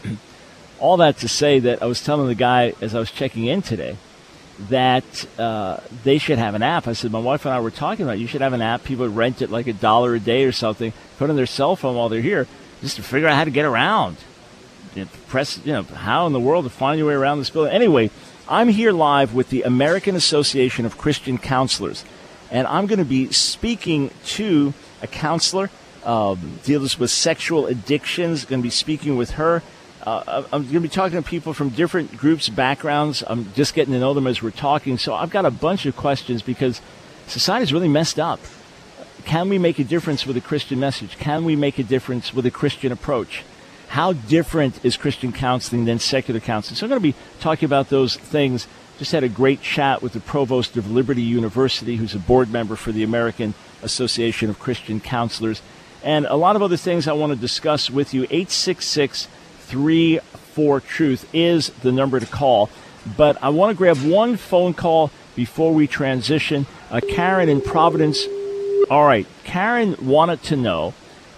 all that to say that I was telling the guy as I was checking in today that uh, they should have an app. I said, my wife and I were talking about it. You should have an app. People would rent it like a dollar a day or something, put on their cell phone while they're here, just to figure out how to get around. You know, press, you know, how in the world to find your way around this building. Anyway, I'm here live with the American Association of Christian Counselors. And I'm going to be speaking to a counselor, um, deals with sexual addictions. Going to be speaking with her. Uh, I'm going to be talking to people from different groups, backgrounds. I'm just getting to know them as we're talking. So I've got a bunch of questions because society's really messed up. Can we make a difference with a Christian message? Can we make a difference with a Christian approach? How different is Christian counseling than secular counseling? So I'm going to be talking about those things. Just had a great chat with the provost of Liberty University, who's a board member for the American Association of Christian Counselors, and a lot of other things I want to discuss with you. eight six six, three four, truth is the number to call. But I want to grab one phone call before we transition. Uh, Karen in Providence. All right, Karen wanted to know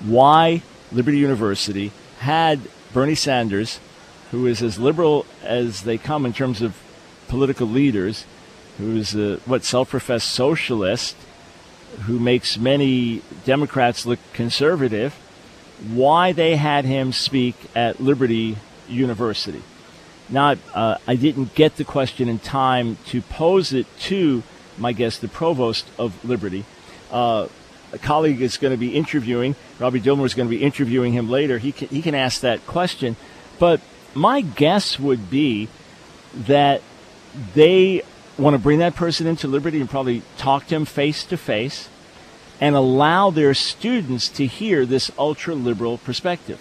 why Liberty University had Bernie Sanders, who is as liberal as they come in terms of political leaders, who's a what self-professed socialist, who makes many Democrats look conservative, why they had him speak at Liberty University. Now, uh, I didn't get the question in time to pose it to my guest, the provost of Liberty. Uh, a colleague is going to be interviewing, Robbie Dilmer is going to be interviewing him later. He can, he can ask that question. But my guess would be that they want to bring that person into Liberty and probably talk to him face to face and allow their students to hear this ultra-liberal perspective.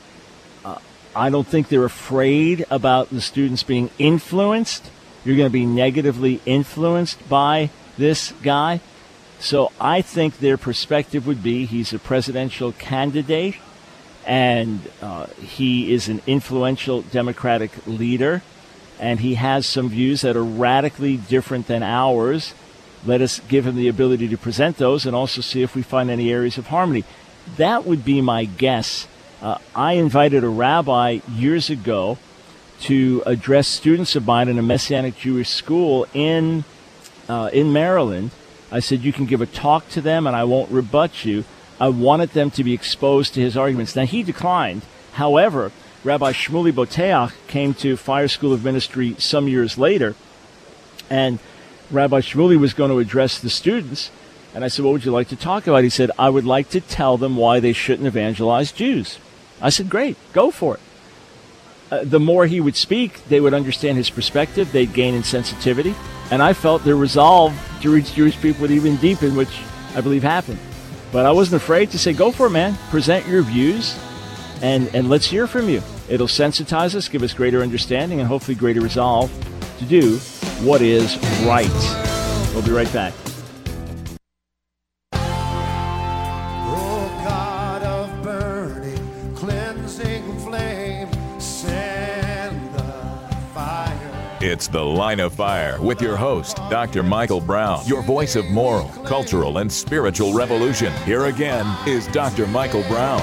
Uh, I don't think they're afraid about the students being influenced. You're going to be negatively influenced by this guy. So I think their perspective would be he's a presidential candidate and uh, he is an influential Democratic leader. And he has some views that are radically different than ours. Let us give him the ability to present those and also see if we find any areas of harmony. That would be my guess. Uh, I invited a rabbi years ago to address students of mine in a Messianic Jewish school in uh, in Maryland. I said, you can give a talk to them and I won't rebut you. I wanted them to be exposed to his arguments. Now, he declined. However, Rabbi Shmuley Boteach came to Fire School of Ministry some years later, and Rabbi Shmuley was going to address the students, and I said, what would you like to talk about? He said, I would like to tell them why they shouldn't evangelize Jews. I said, great, go for it. Uh, the more he would speak, they would understand his perspective, they'd gain in sensitivity, and I felt their resolve to reach Jewish people would even deepen, which I believe happened. But I wasn't afraid to say, go for it, man. Present your views, and, and let's hear from you. It'll sensitize us, give us greater understanding, and hopefully greater resolve to do what is right. We'll be right back. It's The Line of Fire with your host, Doctor Michael Brown, your voice of moral, cultural, and spiritual revolution. Here again is Doctor Michael Brown.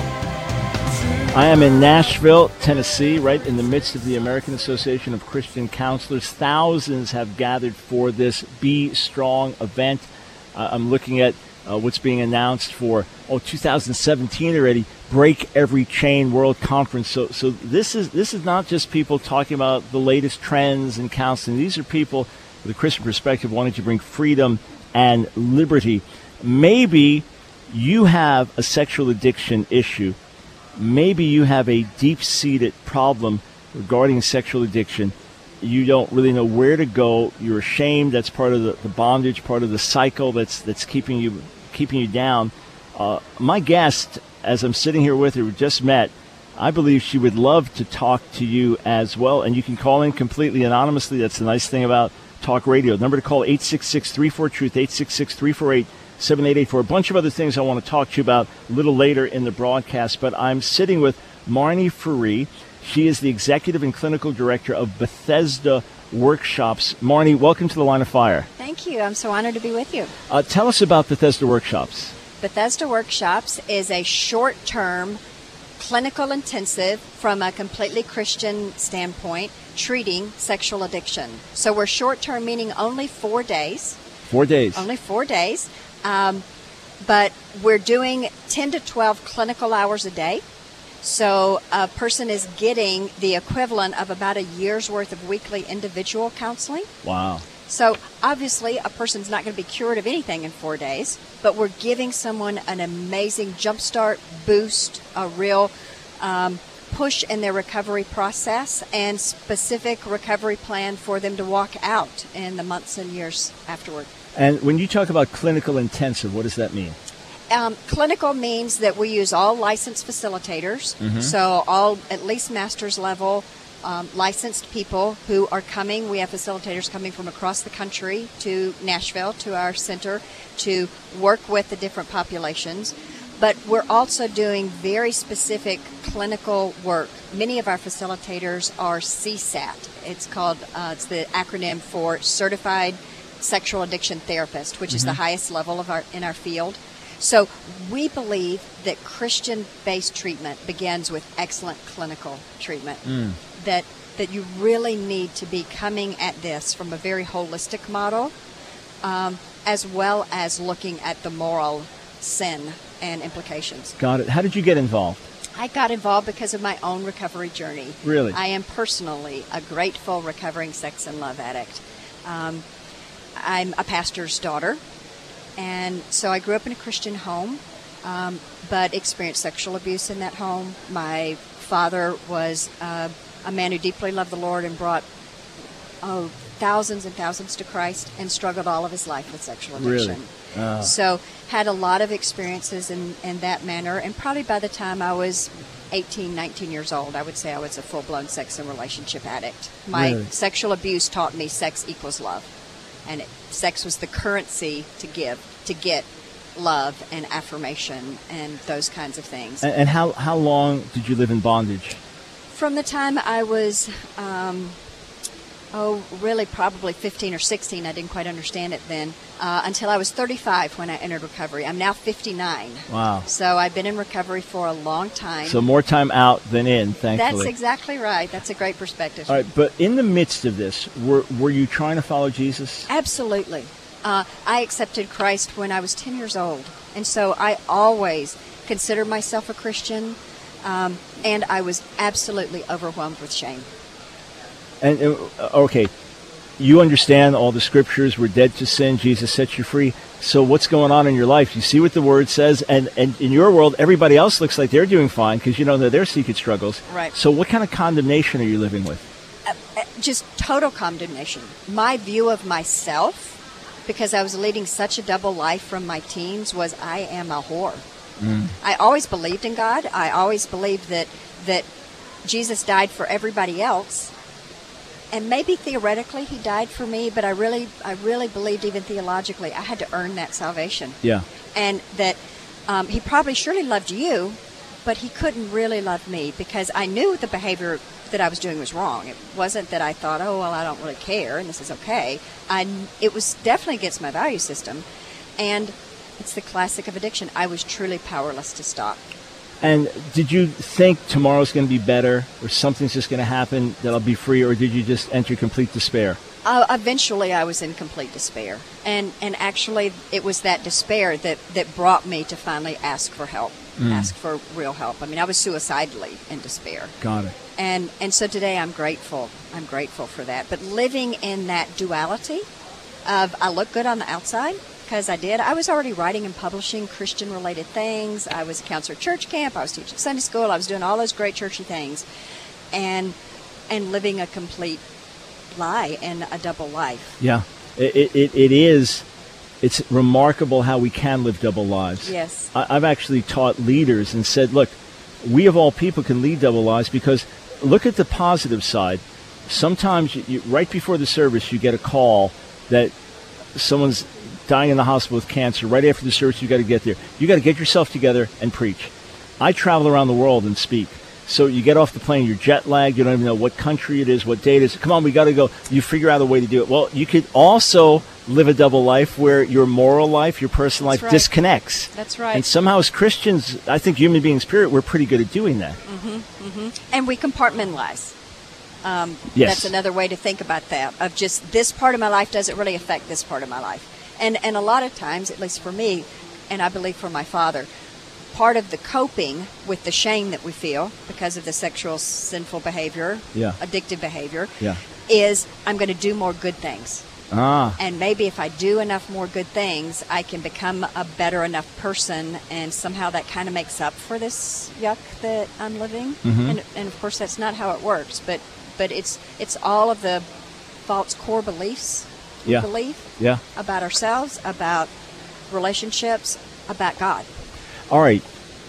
I am in Nashville, Tennessee, right in the midst of the American Association of Christian Counselors. Thousands have gathered for this Be Strong event. Uh, I'm looking at uh, what's being announced for, oh, two thousand seventeen already, Break Every Chain World Conference. So so this is this is not just people talking about the latest trends in counseling. These are people with a Christian perspective wanting to bring freedom and liberty. Maybe you have a sexual addiction issue. Maybe you have a deep-seated problem regarding sexual addiction. You don't really know where to go. You're ashamed. That's part of the, the bondage, part of the cycle that's that's keeping you keeping you down. Uh, my guest, as I'm sitting here with her, we just met, I believe she would love to talk to you as well. And you can call in completely anonymously. That's the nice thing about talk radio. Number to call, eight six six, three four, truth, eight six six, three four eight, seven eight eight four. A bunch of other things I want to talk to you about a little later in the broadcast. But I'm sitting with Marnie Ferree. She is the Executive and Clinical Director of Bethesda Workshops. Marnie, welcome to the Line of Fire. Thank you. I'm so honored to be with you. Uh, tell us about Bethesda Workshops. Bethesda Workshops is a short-term clinical intensive from a completely Christian standpoint treating sexual addiction. So we're short-term, meaning only four days. Four days. Only four days. Um, but we're doing ten to twelve clinical hours a day. So a person is getting the equivalent of about a year's worth of weekly individual counseling. Wow. So obviously a person's not going to be cured of anything in four days, but we're giving someone an amazing jumpstart, boost, a real um, push in their recovery process and specific recovery plan for them to walk out in the months and years afterward. And when you talk about clinical intensive, what does that mean? Um, clinical means that we use all licensed facilitators, Mhm. so all at least master's level um, licensed people who are coming. We have facilitators coming from across the country to Nashville, to our center, to work with the different populations. But we're also doing very specific clinical work. Many of our facilitators are C SAT. It's called, uh, it's the acronym for Certified Sexual Addiction Therapist, which is the Mhm. highest level of our in our field. So we believe that Christian-based treatment begins with excellent clinical treatment. Mm. That that you really need to be coming at this from a very holistic model, um, as well as looking at the moral sin and implications. Got it. How did you get involved? I got involved because of my own recovery journey. Really? I am personally a grateful recovering sex and love addict. Um, I'm a pastor's daughter. And so I grew up in a Christian home, um, but experienced sexual abuse in that home. My father was uh, a man who deeply loved the Lord and brought oh, thousands and thousands to Christ and struggled all of his life with sexual addiction. Really? Uh. So had a lot of experiences in, in that manner. And probably by the time I was eighteen, nineteen years old, I would say I was a full-blown sex and relationship addict. My Really? sexual abuse taught me sex equals love. And it, sex was the currency to give, to get love and affirmation and those kinds of things. And, and how, how long did you live in bondage? From the time I was, um, oh, really probably fifteen or sixteen, I didn't quite understand it then, uh, until I was thirty-five when I entered recovery. I'm now fifty-nine. Wow. So I've been in recovery for a long time. So more time out than in, thankfully. That's exactly right. That's a great perspective. All right, but in the midst of this, were, were you trying to follow Jesus? Absolutely. Uh, I accepted Christ when I was ten years old. And so I always considered myself a Christian, um, and I was absolutely overwhelmed with shame. And uh, okay, you understand all the scriptures. We're dead to sin. Jesus set you free. So what's going on in your life? You see what the Word says, and, and in your world, everybody else looks like they're doing fine because you don't know their secret struggles. Right. So what kind of condemnation are you living with? Uh, uh, just total condemnation. My view of myself, because I was leading such a double life from my teens, was I am a whore. Mm. I always believed in God. I always believed that that Jesus died for everybody else. And maybe theoretically he died for me, but I really I really believed even theologically I had to earn that salvation. Yeah. And that um, he probably surely loved you, but he couldn't really love me because I knew the behavior that I was doing was wrong. It wasn't that I thought, oh, well, I don't really care and this is okay. I, it was definitely against my value system. And it's the classic of addiction. I was truly powerless to stop. And did you think tomorrow's going to be better, or something's just going to happen that I'll be free, or did you just enter complete despair? Uh, eventually, I was in complete despair. And and actually, it was that despair that, that brought me to finally ask for help, mm. ask for real help. I mean, I was suicidally in despair. Got it. And and so today I'm grateful. I'm grateful for that. But living in that duality of I look good on the outside, because I did. I was already writing and publishing Christian-related things. I was a counselor at church camp. I was teaching Sunday school. I was doing all those great churchy things. And and living a complete lie and a double life. Yeah. It, it, it is. It's remarkable how we can live double lives. Yes. I, I've actually taught leaders and said, look, we of all people can lead double lives because look at the positive side. Sometimes you, you, right before the service, you get a call that someone's dying in the hospital with cancer. Right after the service, you got to get there. You got to get yourself together and preach. I travel around the world and speak. So you get off the plane, you're jet lagged, you don't even know what country it is, what day it is. Come on, we got to go. You figure out a way to do it. Well, you could also live a double life where your moral life, your personal That's life right. disconnects. That's right. And somehow as Christians, I think human beings, period, we're pretty good at doing that. Mm-hmm, mm-hmm. And we compartmentalize. Um, yes. That's another way to think about that, of just this part of my life doesn't really affect this part of my life. And and a lot of times, at least for me, and I believe for my father, part of the coping with the shame that we feel because of the sexual sinful behavior, yeah. addictive behavior, yeah. is I'm going to do more good things. Ah. And maybe if I do enough more good things, I can become a better enough person, and somehow that kind of makes up for this yuck that I'm living. Mm-hmm. And, and of course, that's not how it works. But but it's it's all of the false core beliefs we yeah. believe yeah. about ourselves, about relationships, about God. All right.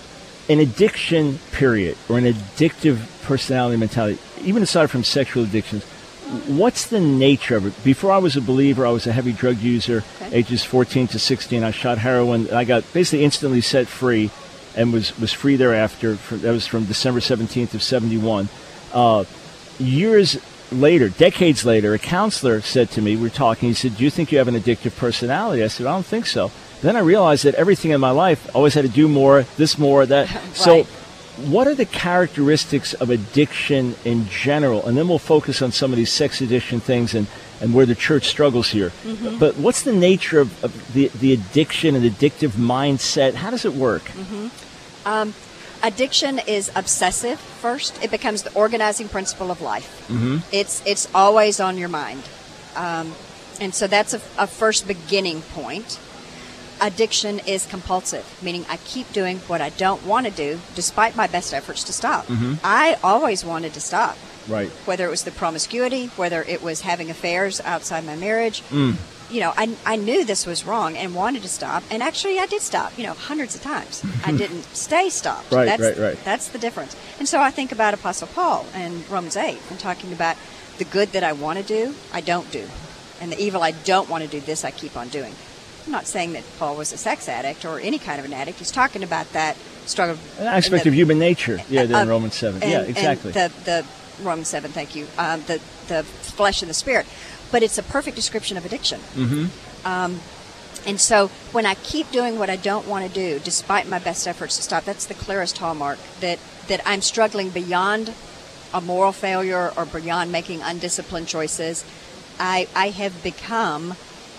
An addiction, period, or an addictive personality mentality, even aside from sexual addictions, what's the nature of it? Before I was a believer, I was a heavy drug user, okay. ages fourteen to sixteen. I shot heroin. I got basically instantly set free and was, was free thereafter. For, that was from December seventeenth of seventy-one. Uh, years later, decades later, a counselor said to me, we were talking, he said, do you think you have an addictive personality? I said, I don't think so. Then I realized that everything in my life always had to do more, this more, that. Right. So what are the characteristics of addiction in general? And then we'll focus on some of these sex addiction things and, and where the church struggles here. Mm-hmm. But what's the nature of, of the, the addiction and addictive mindset? How does it work? Mm-hmm. Um, addiction is obsessive first. It becomes the organizing principle of life. Mm-hmm. It's, it's always on your mind. Um, and so that's a, a first beginning point. Addiction is compulsive, meaning I keep doing what I don't want to do despite my best efforts to stop. Mm-hmm. I always wanted to stop. Right. Whether it was the promiscuity, whether it was having affairs outside my marriage. Mm. You know, I, I knew this was wrong and wanted to stop. And actually, I did stop, you know, hundreds of times. I didn't stay stopped. Right, that's, right, right. That's the difference. And so I think about Apostle Paul and Romans eight and talking about the good that I want to do, I don't do. And the evil I don't want to do, this I keep on doing. I'm not saying that Paul was a sex addict or any kind of an addict. He's talking about that struggle. An aspect the, of human nature. Yeah, there uh, in Romans seven. And, yeah, exactly. And the, the Romans seven, thank you. Um, the, the flesh and the spirit. But it's a perfect description of addiction. Mm-hmm. Um, and so when I keep doing what I don't want to do, despite my best efforts to stop, that's the clearest hallmark that, that I'm struggling beyond a moral failure or beyond making undisciplined choices. I, I have become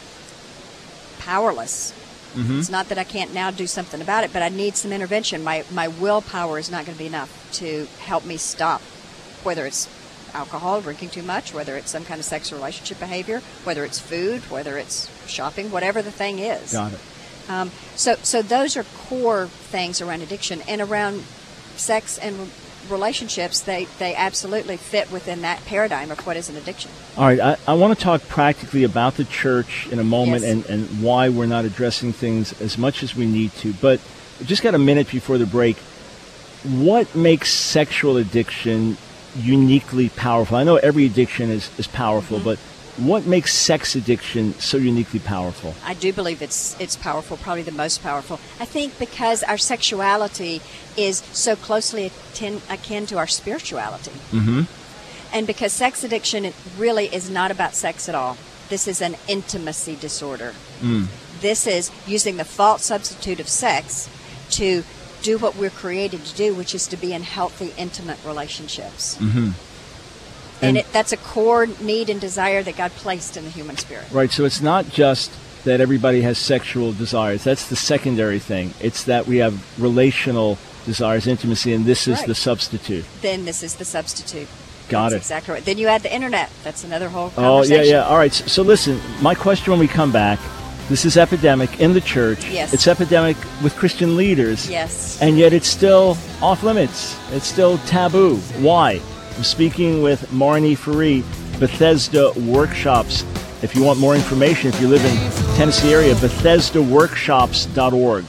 powerless. Mm-hmm. It's not that I can't now do something about it, but I need some intervention. My my willpower is not going to be enough to help me stop, whether it's alcohol, drinking too much, whether it's some kind of sex relationship behavior, whether it's food, whether it's shopping, whatever the thing is. Got it. Um, so, so those are core things around addiction, and around sex and relationships, they, they absolutely fit within that paradigm of what is an addiction. All right, I, I want to talk practically about the church in a moment, Yes. and, and why we're not addressing things as much as we need to. But just got a minute before the break. What makes sexual addiction uniquely powerful? I know every addiction is, is powerful, Mm-hmm. but what makes sex addiction so uniquely powerful? I do believe it's it's powerful, probably the most powerful. I think because our sexuality is so closely akin, akin to our spirituality. Mm-hmm. And because sex addiction it really is not about sex at all. This is an intimacy disorder. Mm. This is using the false substitute of sex to do what we're created to do, which is to be in healthy, intimate relationships. Mm-hmm. And, And it, that's a core need and desire that God placed in the human spirit. Right, so it's not just that everybody has sexual desires. That's the secondary thing. It's that we have relational desires, intimacy, and this is Right. the substitute. Then this is the substitute. Got That's it. exactly right. Then you add the internet. That's another whole Oh, conversation. yeah, yeah. All right, so, so listen, my question when we come back, this is epidemic in the church. Yes. It's epidemic with Christian leaders. Yes. And yet it's still off limits. It's still taboo. Why? I'm speaking with Marnie Ferree, Bethesda Workshops. If you want more information, if you live in Tennessee area, Bethesda Workshops dot org.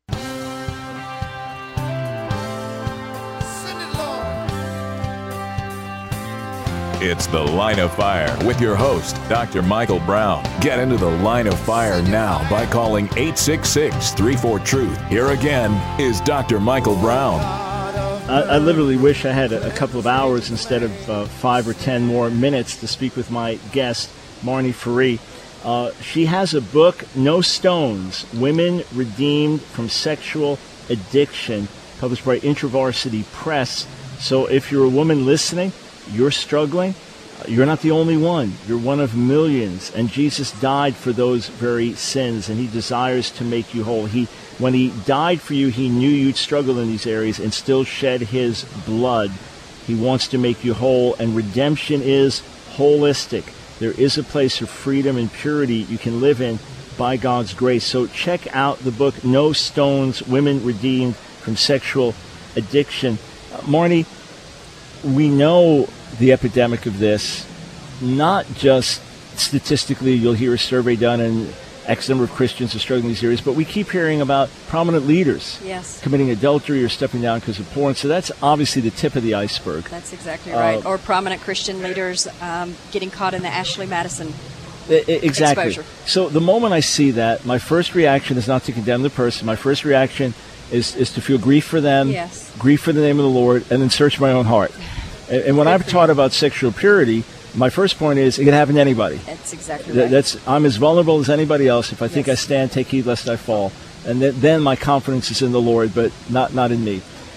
It's The Line of Fire with your host, Doctor Michael Brown. Get into the Line of Fire now by calling eight six six, three four, truth. Here again is Doctor Michael Brown. I, I literally wish I had a, a couple of hours instead of uh, five or ten more minutes to speak with my guest, Marnie Ferree. Uh, she has a book, No Stones, Women Redeemed from Sexual Addiction, published by InterVarsity Press. So if you're a woman listening, you're struggling, you're not the only one. You're one of millions. And Jesus died for those very sins, and he desires to make you whole. He, when he died for you, he knew you'd struggle in these areas and still shed his blood. He wants to make you whole, and redemption is holistic. There is a place of freedom and purity you can live in by God's grace. So check out the book, No Stones, Women Redeemed from Sexual Addiction. Uh, Marnie, we know the epidemic of this, not just statistically, you'll hear a survey done and X number of Christians are struggling in these areas, but we keep hearing about prominent leaders Yes. committing adultery or stepping down because of porn. So that's obviously the tip of the iceberg. That's exactly right. Uh, or prominent Christian leaders um, getting caught in the Ashley Madison I- I- Exactly. exposure. So the moment I see that, my first reaction is not to condemn the person. My first reaction is, is to feel grief for them, Yes. grief for the name of the Lord, and then search my own heart. And, and when I've taught about sexual purity, my first point is it can happen to anybody. That's exactly Th- right. That's I'm as vulnerable as anybody else. If I think I stand, take heed lest I fall. And th- then my confidence is in the Lord, but not, not in me.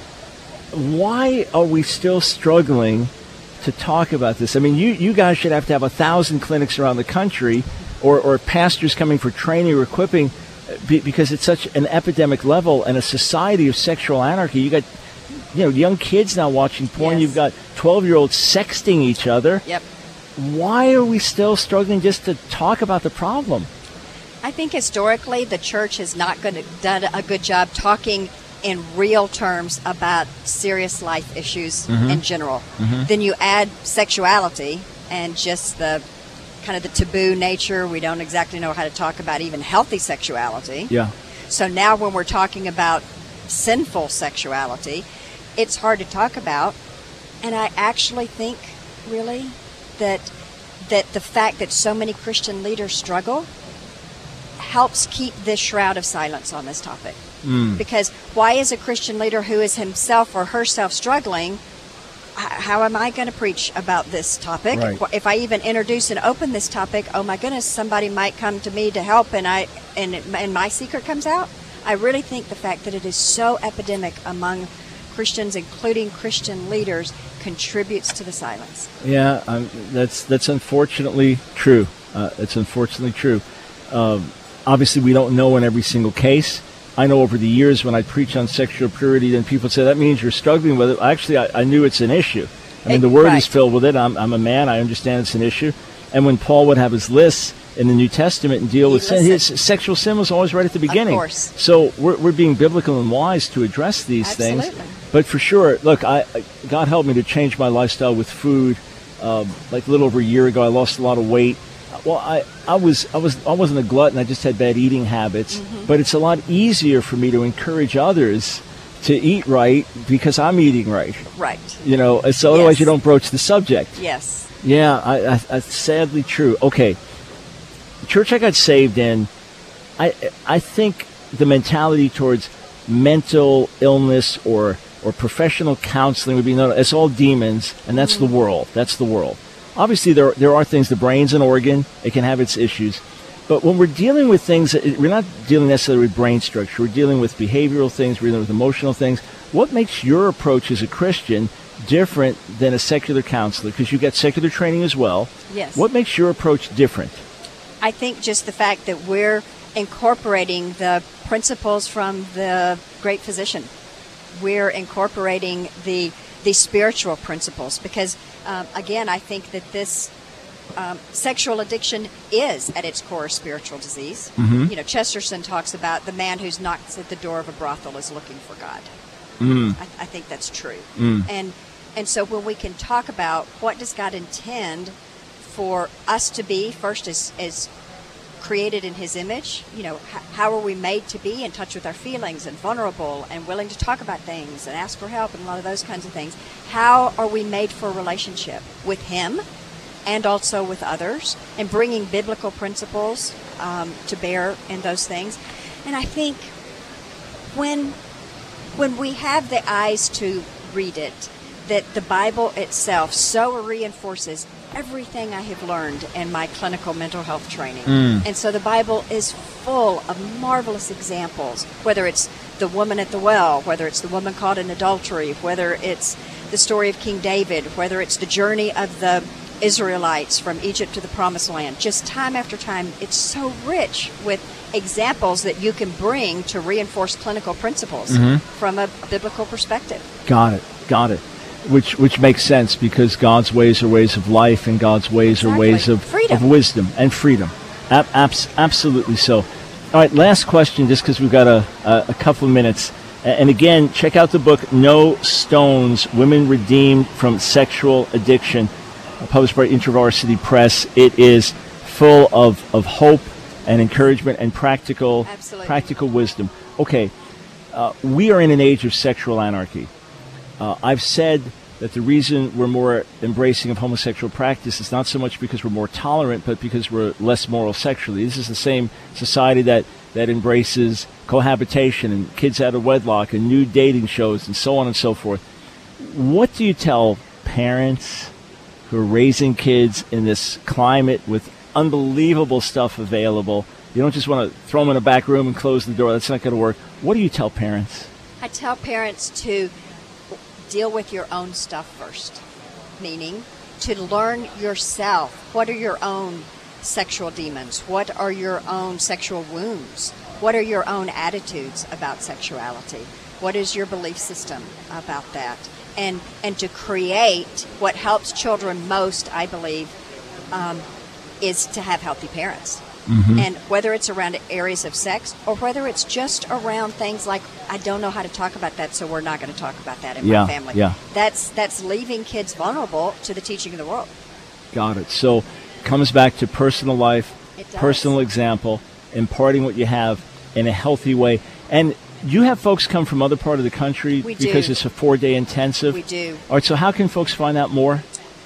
Why are we still struggling to talk about this? I mean, you, you guys should have to have a thousand clinics around the country or, or pastors coming for training or equipping uh, be, because it's such an epidemic level and a society of sexual anarchy. You got you know young kids now watching porn. Yes. You've got twelve-year-olds sexting each other. Yep. Why are we still struggling just to talk about the problem? I think historically the church has not good, done a good job talking in real terms about serious life issues Mhm. in general. Mhm. Then you add sexuality and just the kind of the taboo nature. We don't exactly know how to talk about even healthy sexuality. Yeah. So now when we're talking about sinful sexuality, it's hard to talk about. And I actually think, really, that that the fact that so many Christian leaders struggle helps keep this shroud of silence on this topic. Mm. Because why is a Christian leader who is himself or herself struggling, h- how am I going to preach about this topic? Right. If I even introduce and open this topic, oh my goodness, somebody might come to me to help and I and, it, and my secret comes out. I really think the fact that it is so epidemic among Christians, including Christian leaders, contributes to the silence. Yeah, um, that's that's unfortunately true. Uh, it's unfortunately true. Um, obviously, we don't know in every single case. I know over the years when I preach on sexual purity, then people say, that means you're struggling with it. Actually, I, I knew it's an issue. I mean, the Word Right. is filled with it. I'm, I'm a man. I understand it's an issue. And when Paul would have his lists in the New Testament and deal He with sin, his listened. sexual sin was always right at the beginning. course. So we're, we're being biblical and wise to address these Absolutely. things. But for sure, look, I, I God helped me to change my lifestyle with food. Um, like a little over a year ago, I lost a lot of weight. Well, I, I was I was I wasn't a glutton. I just had bad eating habits. Mm-hmm. But it's a lot easier for me to encourage others to eat right because I'm eating right. Right. You know, so otherwise Yes. you don't broach the subject. Yes. Yeah, I, I, I sadly true. Okay, the church I got saved in, I I think the mentality towards mental illness or or professional counseling would be known as all demons, and that's mm-hmm. the world. That's the world. Obviously, there there are things. The brain's an organ; it can have its issues. But when we're dealing with things, we're not dealing necessarily with brain structure. We're dealing with behavioral things. We're dealing with emotional things. What makes your approach as a Christian different than a secular counselor? Because you get secular training as well. Yes. What makes your approach different? I think just the fact that we're incorporating the principles from the great physician. We're incorporating the the spiritual principles because, um, again, I think that this um, sexual addiction is at its core a spiritual disease. Mm-hmm. You know, Chesterton talks about the man who's knocks at the door of a brothel is looking for God. Mm. I, I think that's true. Mm. And and so when we can talk about what does God intend for us to be, first as as created in his image, you know, h- how are we made to be in touch with our feelings and vulnerable and willing to talk about things and ask for help and a lot of those kinds of things. How are we made for a relationship with him and also with others and bringing biblical principles um, to bear in those things. And I think when when we have the eyes to read it, that the Bible itself so reinforces everything I have learned in my clinical mental health training. Mm. And so the Bible is full of marvelous examples, whether it's the woman at the well, whether it's the woman caught in adultery, whether it's the story of King David, whether it's the journey of the Israelites from Egypt to the Promised Land. Just time after time, it's so rich with examples that you can bring to reinforce clinical principles mm-hmm. from a biblical perspective. Got it. Got it. Which which makes sense because God's ways are ways of life and God's ways exactly. are ways of, freedom. of wisdom and freedom. Ab- abs- absolutely so. All right, last question, just because we've got a, a, a couple of minutes. And again, check out the book, No Stones, Women Redeemed from Sexual Addiction, published by InterVarsity Press. It is full of, of hope and encouragement and practical Absolutely. practical wisdom. Okay, uh, we are in an age of sexual anarchy. Uh, I've said that the reason we're more embracing of homosexual practice is not so much because we're more tolerant, but because we're less moral sexually. This is the same society that, that embraces cohabitation and kids out of wedlock and nude dating shows and so on and so forth. What do you tell parents who are raising kids in this climate with unbelievable stuff available? You don't just want to throw them in a back room and close the door. That's not going to work. What do you tell parents? I tell parents to deal with your own stuff first, meaning to learn yourself. What are your own sexual demons? What are your own sexual wounds? What are your own attitudes about sexuality? What is your belief system about that? And and to create what helps children most, I believe, um, is to have healthy parents. Mm-hmm. And whether it's around areas of sex or whether it's just around things like, I don't know how to talk about that, so we're not going to talk about that in yeah, my family. Yeah. That's that's leaving kids vulnerable to the teaching of the world. Got it. So it comes back to personal life, It does. personal example, imparting what you have in a healthy way. And you have folks come from other part of the country We do. because it's a four-day intensive. We do. All right, so how can folks find out more?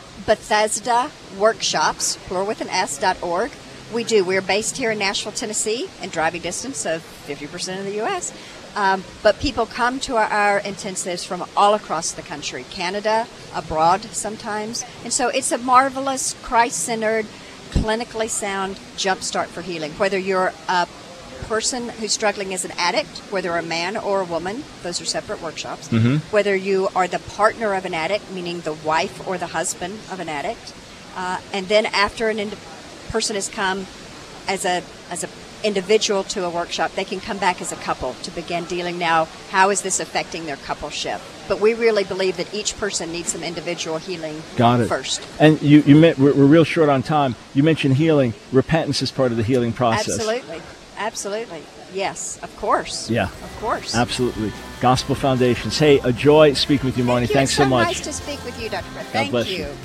Bethesda Workshops, plural with an S, dot org. We do. We're based here in Nashville, Tennessee, in driving distance of fifty percent of the U S Um, but people come to our, our intensives from all across the country, Canada, abroad sometimes. And so it's a marvelous, Christ-centered, clinically sound jumpstart for healing. Whether you're a person who's struggling as an addict, whether a man or a woman, those are separate workshops. Mm-hmm. Whether you are the partner of an addict, meaning the wife or the husband of an addict. Uh, and then after an ind- person has come as a as an individual to a workshop, they can come back as a couple to begin dealing now, how is this affecting their coupleship? But we really believe that each person needs some individual healing Got it. first. And you, you met, we're, we're real short on time. You mentioned healing. Repentance is part of the healing process. Absolutely. Absolutely. Yes, of course. Yeah. Of course. Absolutely. Gospel Foundations. Hey, a joy speaking with you, Marnie. Thank you. Thanks It's so so much. nice to speak with you, Doctor Brett. God Thank bless you. you.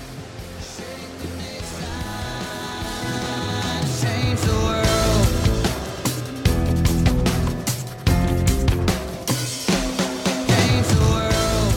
Change the world. Change the world.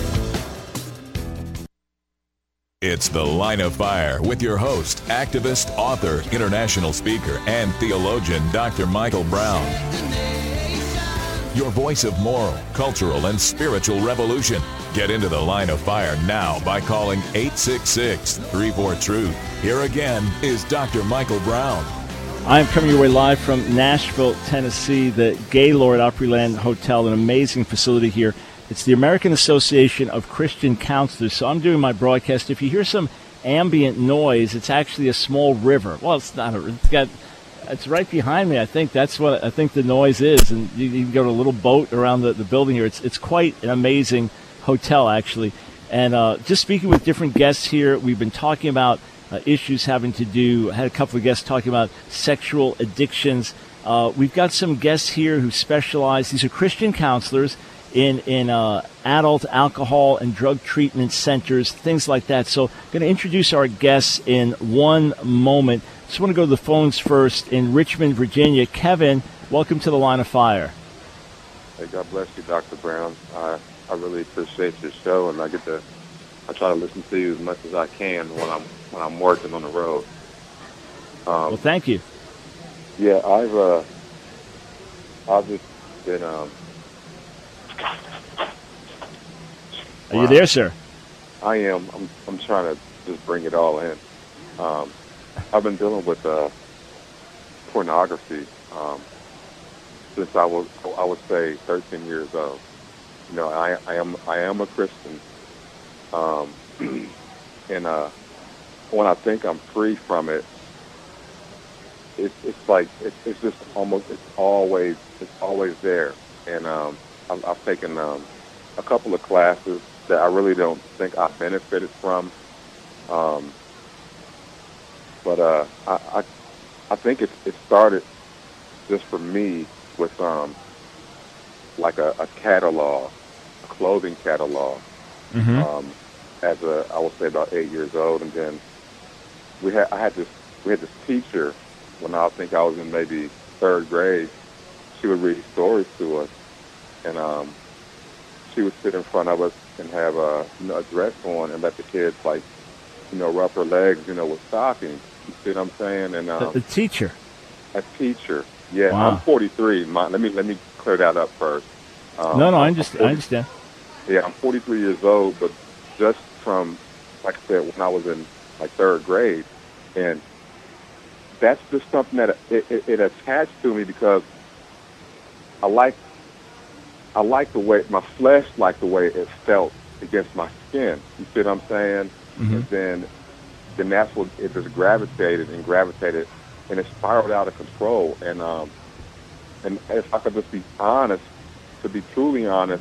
It's The Line of Fire with your host, activist, author, international speaker, and theologian, Doctor Michael Brown. Your voice of moral, cultural, and spiritual revolution. Get into the line of fire now by calling eight six six, three four, truth. Here again is Doctor Michael Brown. I am coming your way live from Nashville, Tennessee, the Gaylord Opryland Hotel, an amazing facility here. It's the American Association of Christian Counselors. So I'm doing my broadcast. If you hear some ambient noise, it's actually a small river. Well, it's not a, it's got, it's right behind me. I think that's what I think the noise is. And you, you can go to a little boat around the, the building here. It's, it's quite an amazing hotel, actually. And uh, just speaking with different guests here, we've been talking about uh, issues having to do, I had a couple of guests talking about sexual addictions. Uh, we've got some guests here who specialize, these are Christian counselors in, in uh, adult alcohol and drug treatment centers, things like that. So I'm going to introduce our guests in one moment. Just want to go to the phones first. In Richmond, Virginia, Kevin, welcome to the Line of Fire. Hey, God bless you, Doctor Brown. Uh, I really appreciate your show, and I get to, I try to listen to you as much as I can when I'm when I'm working on the road. Um, well, thank you. Yeah, I've uh, I've just been. Um, Are you there, sir? I am. I'm. I'm trying to just bring it all in. Um, I've been dealing with uh, pornography um, since I was, I would say, thirteen years old. You know, I, I am I am a Christian, um, and uh, when I think I'm free from it, it's it's like it's, it's just almost it's always it's always there. And um, I've, I've taken um, a couple of classes that I really don't think I benefited from, um, but uh, I, I I think it it started just for me with um. like a, a catalog, a clothing catalog. Mm-hmm. Um, as a, I would say about eight years old, and then we had, I had this, we had this teacher when I think I was in maybe third grade. She would read stories to us, and um, she would sit in front of us and have a, you know, a dress on and let the kids, like, you know, rub her legs, you know, with stockings. You see what I'm saying? And um, a, a teacher. A teacher. Yeah, wow. I'm forty-three. My, let me let me clear that up first. Um, no, no, I understand. I understand. Yeah, I'm forty-three years old, but just from, like I said, when I was in like third grade, and that's just something that it, it, it attached to me because I like, I like the way my flesh liked the way it felt against my skin. You see what I'm saying? Mm-hmm. And then, then that's what it just gravitated and gravitated, and it spiraled out of control. And um, and if I could just be honest. To be truly honest,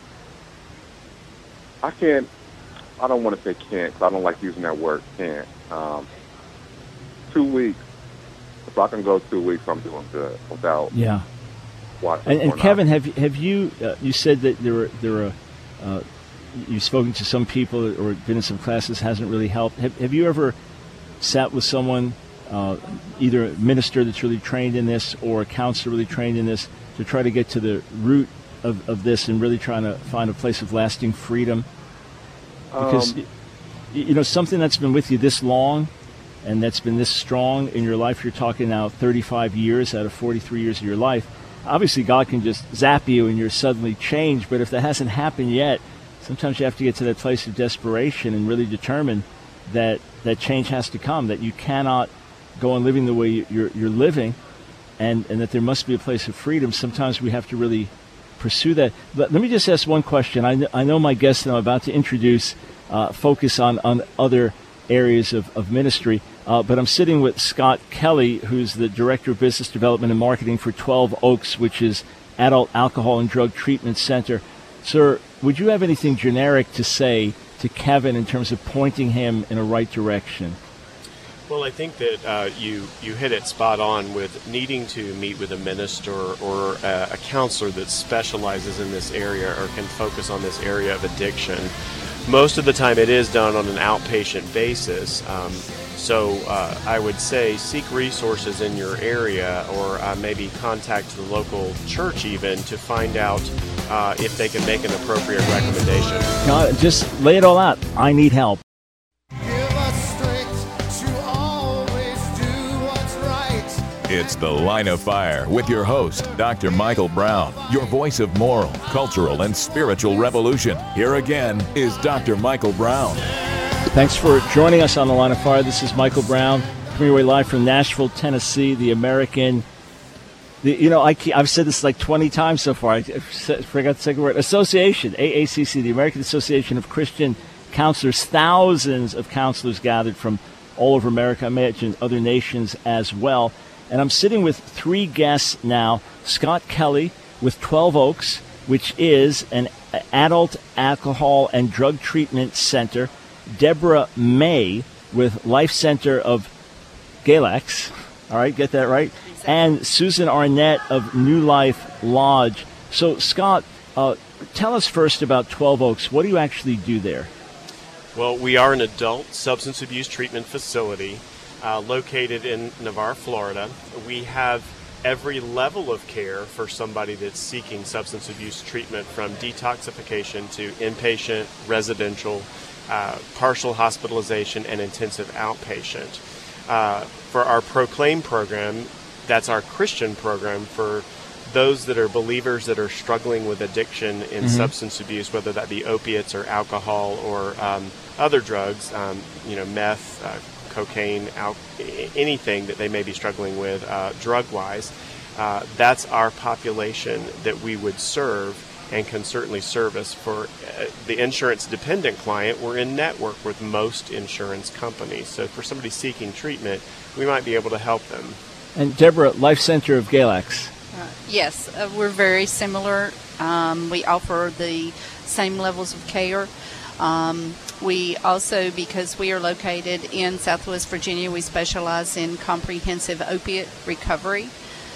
I can't, I don't want to say can't, because I don't like using that word, can't. Um, two weeks, if I can go two weeks, I'm doing good without yeah. watching. And, and Kevin, have, have you, uh, you said that there were, there were uh, you've spoken to some people or been in some classes, hasn't really helped. Have, have you ever sat with someone, uh, either a minister that's really trained in this or a counselor really trained in this, to try to get to the root Of, of this and really trying to find a place of lasting freedom? Because, um, you, you know, something that's been with you this long and that's been this strong in your life, you're talking now thirty-five years out of forty-three years of your life, obviously God can just zap you and you're suddenly changed, but if that hasn't happened yet, sometimes you have to get to that place of desperation and really determine that that change has to come, that you cannot go on living the way you're, you're living, and, and that there must be a place of freedom. Sometimes we have to really pursue that. But let me just ask one question. I, I know my guests that I'm about to introduce uh, focus on, on other areas of, of ministry, uh, but I'm sitting with Scott Kelly, who's the Director of Business Development and Marketing for twelve Oaks, which is Adult Alcohol and Drug Treatment Center. Sir, would you have anything generic to say to Kevin in terms of pointing him in a right direction? Well, I think that uh, you, you hit it spot on with needing to meet with a minister or a, a counselor that specializes in this area or can focus on this area of addiction. Most of the time it is done on an outpatient basis. Um, so uh, I would say seek resources in your area or uh, maybe contact the local church even to find out uh, if they can make an appropriate recommendation. God, just lay it all out. I need help. It's The Line of Fire with your host, Doctor Michael Brown, your voice of moral, cultural, and spiritual revolution. Here again is Doctor Michael Brown. Thanks for joining us on The Line of Fire. This is Michael Brown, coming your way live from Nashville, Tennessee, the American, the, you know, I, I've said this like twenty times so far. I forgot the second word. Association, A A C C, the American Association of Christian Counselors. Thousands of counselors gathered from all over America, I imagine other nations as well. And I'm sitting with three guests now. Scott Kelly with twelve Oaks, which is an adult alcohol and drug treatment center. Deborah May with Life Center of Galax. All right, get that right? Exactly. And Susan Arnett of New Life Lodge. So, Scott, uh, tell us first about twelve Oaks. What do you actually do there? Well, we are an adult substance abuse treatment facility uh, located in Navarre, Florida. We have every level of care for somebody that's seeking substance abuse treatment, from detoxification to inpatient, residential, uh, partial hospitalization, and intensive outpatient. Uh, for our Proclaim program, that's our Christian program for those that are believers that are struggling with addiction in mm-hmm. substance abuse, whether that be opiates or alcohol or um, other drugs, um, you know, meth, uh, cocaine, al- anything that they may be struggling with uh, drug-wise. Uh, that's our population that we would serve and can certainly service. For uh, the insurance-dependent client, we're in network with most insurance companies. So for somebody seeking treatment, we might be able to help them. And Deborah, Life Center of Galax. Uh, yes, uh, we're very similar. Um, we offer the same levels of care. Um, we also, because we are located in Southwest Virginia, we specialize in comprehensive opiate recovery.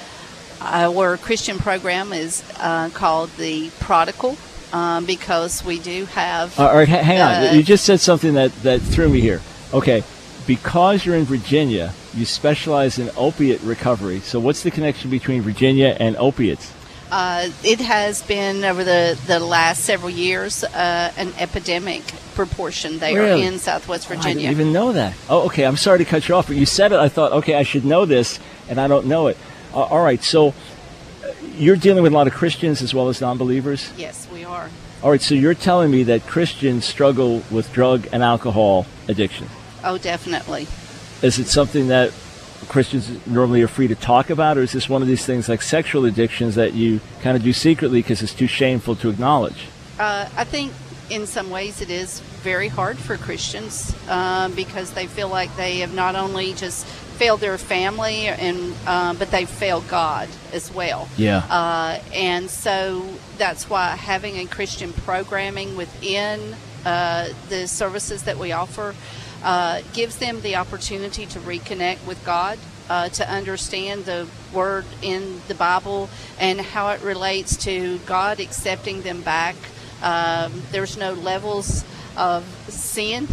Our Christian program is uh, called the Prodigal um, because we do have... Uh, all right, hang on. Uh, you just said something that, that threw me here. Okay, because you're in Virginia, you specialize in opiate recovery. So what's the connection between Virginia and opiates? Uh, it has been, over the, the last several years, uh, an epidemic proportion there really? in Southwest Virginia. I didn't even know that. Oh, okay. I'm sorry to cut you off, but you said it. I thought, okay, I should know this, and I don't know it. Uh, all right. So uh, you're dealing with a lot of Christians as well as non-believers? Yes, we are. All right. So you're telling me that Christians struggle with drug and alcohol addiction? Oh, definitely. Is it something that Christians normally are free to talk about, or is this one of these things like sexual addictions that you kind of do secretly because it's too shameful to acknowledge? Uh, I think in some ways it is very hard for Christians um, because they feel like they have not only just failed their family, and uh, but they've failed God as well. Yeah. Uh, and so that's why having a Christian programming within uh, the services that we offer Uh, gives them the opportunity to reconnect with God, uh, to understand the word in the Bible and how it relates to God accepting them back. Um, there's no levels of sin,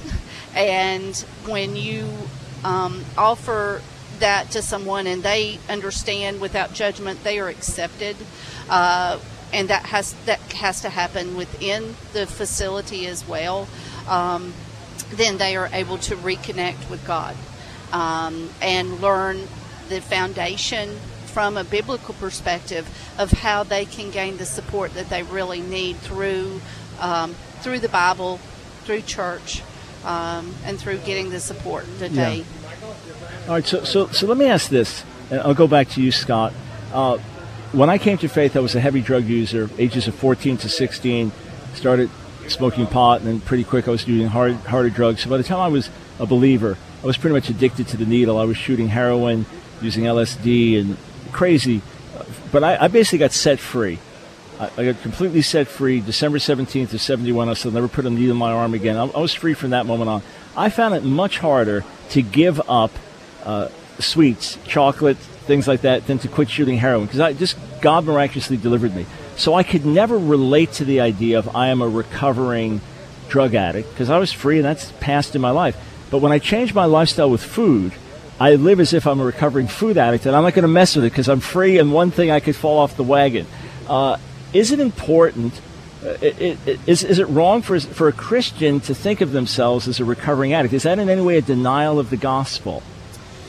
and when you um, offer that to someone and they understand without judgment, they are accepted. Uh, and that has that has to happen within the facility as well. Um, then they are able to reconnect with God um, and learn the foundation from a biblical perspective of how they can gain the support that they really need through um, through the Bible, through church, um, and through getting the support that yeah. they. All right, so so so let me ask this, and I'll go back to you, Scott. Uh, when I came to faith, I was a heavy drug user, ages of fourteen to sixteen. Started smoking pot, and then pretty quick I was doing hard, harder drugs. So by the time I was a believer, I was pretty much addicted to the needle. I was shooting heroin, using L S D, and crazy. But I, I basically got set free. I, I got completely set free December seventeenth of seventy-one. I said I'll never put a needle in my arm again. I, I was free from that moment on. I found it much harder to give up uh, sweets, chocolate, things like that, than to quit shooting heroin, because I just God miraculously delivered me. So I could never relate to the idea of I am a recovering drug addict, because I was free and that's past in my life. But when I changed my lifestyle with food, I live as if I'm a recovering food addict, and I'm not going to mess with it because I'm free and one thing I could fall off the wagon. Uh, is it important, uh, it, it, is, is it wrong for, for a Christian to think of themselves as a recovering addict? Is that in any way a denial of the gospel?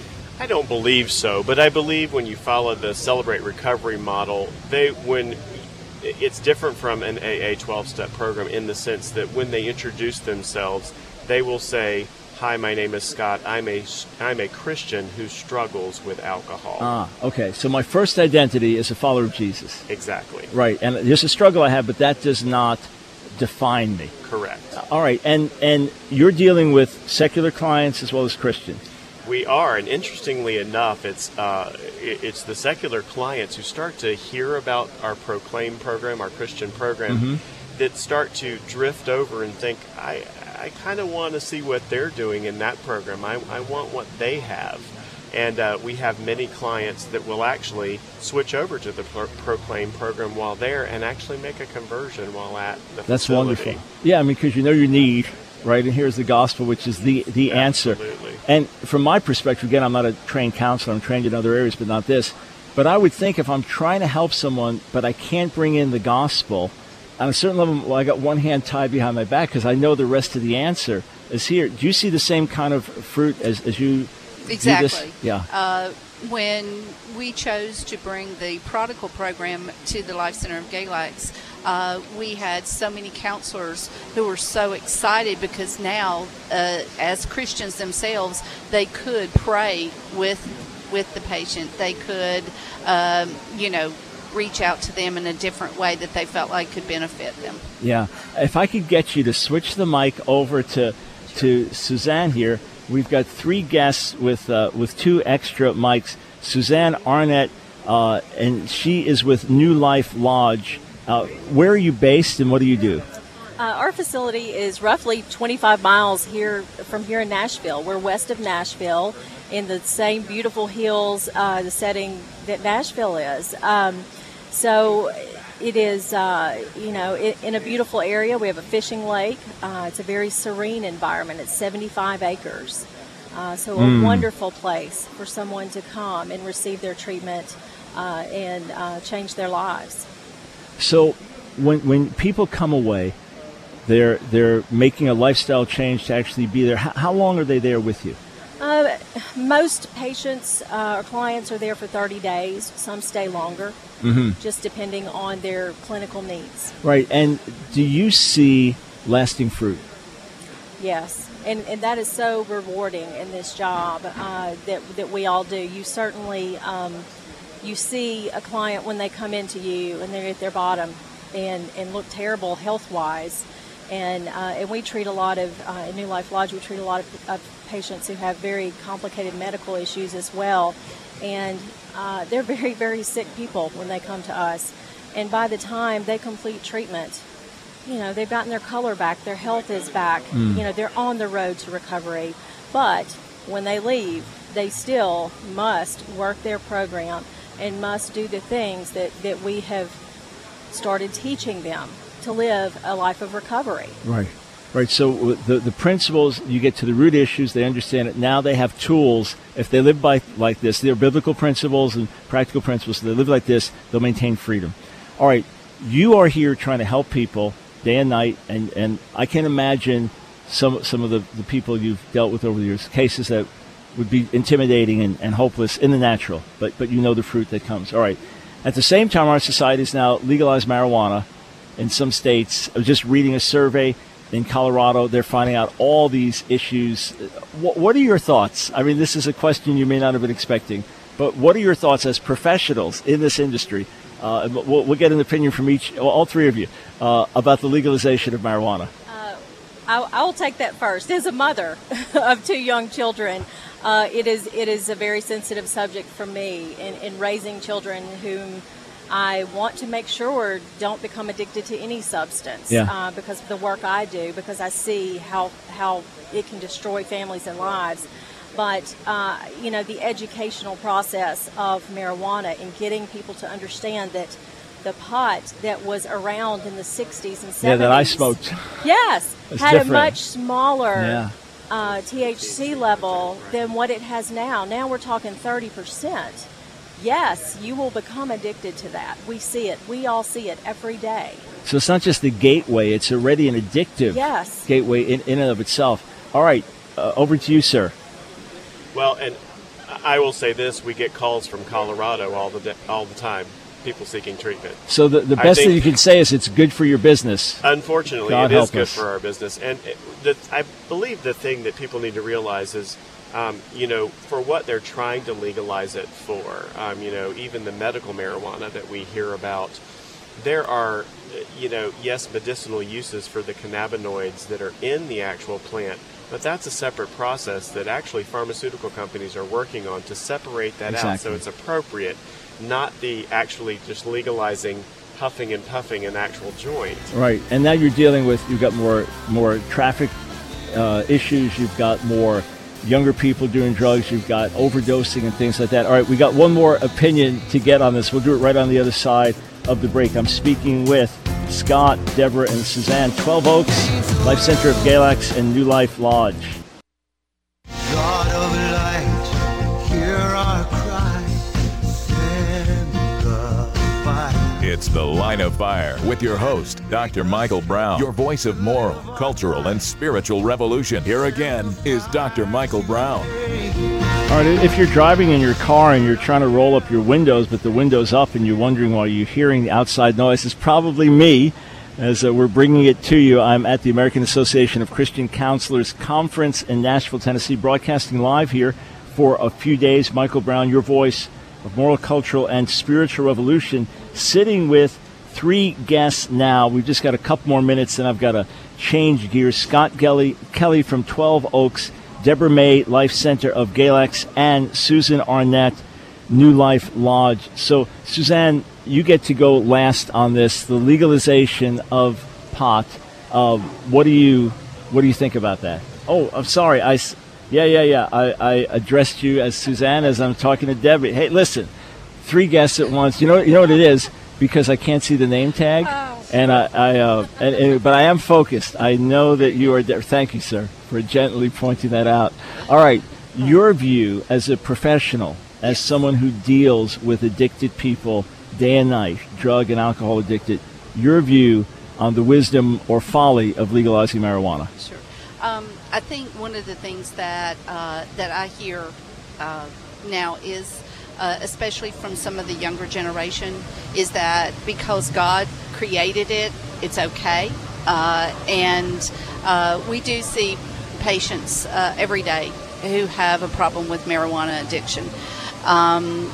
I don't believe so, but I believe when you follow the Celebrate Recovery model, they when it's different from an A A twelve-step program in the sense that when they introduce themselves, they will say, "Hi, my name is Scott. I'm a I'm a Christian who struggles with alcohol." Ah, okay. So my first identity is a follower of Jesus. Exactly. Right, and there's a struggle I have, but that does not define me. Correct. All right, and and you're dealing with secular clients as well as Christian. We are, and interestingly enough, it's uh, it's the secular clients who start to hear about our Proclaim program, our Christian program, Mm-hmm. that start to drift over and think, I I kind of want to see what they're doing in that program. I, I want what they have. And uh, we have many clients that will actually switch over to the Pro- Proclaim program while there and actually make a conversion while at the That's facility. wonderful. Yeah, I mean, because you know your need, right? And here's the gospel, which is the, the answer. Absolutely. And from my perspective, again, I'm not a trained counselor. I'm trained in other areas, but not this. But I would think if I'm trying to help someone, but I can't bring in the gospel, on a certain level, well, I got one hand tied behind my back because I know the rest of the answer is here. Do you see the same kind of fruit as, as you Exactly. do this? Yeah. Uh, when we chose to bring the Prodigal program to the Life Center of Galax, uh, we had so many counselors who were so excited because now, uh, as Christians themselves, they could pray with with the patient. They could, um, you know, reach out to them in a different way that they felt like could benefit them. Yeah. If I could get you to switch the mic over to to Suzanne here. We've got three guests with uh, with two extra mics. Suzanne Arnett, uh, and she is with New Life Lodge. Uh, where are you based and what do you do? Uh, our facility is roughly twenty-five miles here from here in Nashville. We're west of Nashville in the same beautiful hills, uh, the setting that Nashville is. Um, so it is, uh, you know, it, in a beautiful area. We have a fishing lake. Uh, it's a very serene environment. It's seventy-five acres. Uh, so a Mm. wonderful place for someone to come and receive their treatment uh, and uh, change their lives. So when when people come away, they're they're making a lifestyle change to actually be there. How, how long are they there with you? Uh, most patients uh, or clients are there for thirty days. Some stay longer, Mm-hmm. just depending on their clinical needs. Right. And do you see lasting fruit? Yes, and and that is so rewarding in this job uh, that that we all do. You certainly um, you see a client when they come into you and they're at their bottom and and look terrible health wise, and uh, and we treat a lot of uh, in New Life Lodge we treat a lot of, of patients who have very complicated medical issues as well, and uh, they're very very sick people when they come to us, and by the time they complete treatment, you know, they've gotten their color back, their health is back, Mm. you know, they're on the road to recovery. But when they leave, they still must work their program and must do the things that, that we have started teaching them to live a life of recovery. Right. Right. So the the principles, you get to the root issues, they understand it. Now they have tools. If they live by like this, they're biblical principles and practical principles. So they live like this, they'll maintain freedom. All right. You are here trying to help people day and night, and, and I can imagine some some of the, the people you've dealt with over the years, cases that would be intimidating and, and hopeless in the natural, but but you know the fruit that comes. All right. At the same time, our society has now legalized marijuana in some states. I was just reading a survey in Colorado. They're finding out all these issues. What, what are your thoughts? I mean, this is a question you may not have been expecting, but what are your thoughts as professionals in this industry? Uh, we'll, we'll get an opinion from each, all three of you, uh, about the legalization of marijuana. Uh, I'll, I'll take that first. As a mother of two young children, uh, it is it is a very sensitive subject for me in, in raising children whom I want to make sure don't become addicted to any substance. Yeah. uh, because of the work I do, because I see how how it can destroy families and lives. But, uh, you know, the educational process of marijuana and getting people to understand that the pot that was around in the sixties and seventies. Yeah, that I smoked. Yes, It's had different. a much smaller Yeah. uh, T H C level than what it has now. Now we're talking thirty percent. Yes, you will become addicted to that. We see it. We all see it every day. So it's not just the gateway, it's already an addictive Yes. gateway in, in and of itself. All right, uh, over to you, sir. Well, and I will say this: we get calls from Colorado all the de- all the time. People seeking treatment. So the, the best thing you can say is it's good for your business. Unfortunately, God it is help good us. for our business. And it, the, I believe the thing that people need to realize is, um, you know, for what they're trying to legalize it for, um, you know, even the medical marijuana that we hear about, there are, you know, yes, medicinal uses for the cannabinoids that are in the actual plant, but that's a separate process that actually pharmaceutical companies are working on to separate that Exactly. out so it's appropriate. Not the actually just legalizing huffing and puffing an actual joint. Right, and now you're dealing with, you've got more more traffic uh, issues, you've got more younger people doing drugs, you've got overdosing and things like that. All right, we got one more opinion to get on this. We'll do it right on the other side of the break. I'm speaking with Scott, Deborah, and Suzanne, twelve Oaks, Life Center of Galax, and New Life Lodge. God of light, hear our cry, send the fire. It's The Line of Fire with your host, Doctor Michael Brown, your voice of moral, cultural, and spiritual revolution. Here again is Doctor Michael Brown. All right, if you're driving in your car and you're trying to roll up your windows, but the window's up and you're wondering why you're hearing the outside noise, it's probably me. As uh, we're bringing it to you, I'm at the American Association of Christian Counselors Conference in Nashville, Tennessee, broadcasting live here for a few days. Michael Brown, your voice of moral, cultural, and spiritual revolution, sitting with three guests now. We've just got a couple more minutes, and I've got to change gears. Scott Kelly, Kelly from twelve Oaks, Deborah May, Life Center of Galax, and Susan Arnett, New Life Lodge. So, Suzanne, you get to go last on this, the legalization of pot. Uh, what do you what do you think about that? Oh, I'm sorry. I, yeah, yeah, yeah. I, I addressed you as Suzanne as I'm talking to Debbie. Hey, listen, three guests at once. You know, you know what it is? Because I can't see the name tag, oh. and I, I uh, and, and, but I am focused. I know that you are there. Thank you, sir, for gently pointing that out. All right, your view as a professional, as someone who deals with addicted people day and night, drug and alcohol addicted, your view on the wisdom or folly of legalizing marijuana. Sure. Um, I think one of the things that uh, that I hear uh, now is, uh, especially from some of the younger generation, is that because God created it, it's okay. Uh, and uh, we do see patients uh, every day who have a problem with marijuana addiction. Um,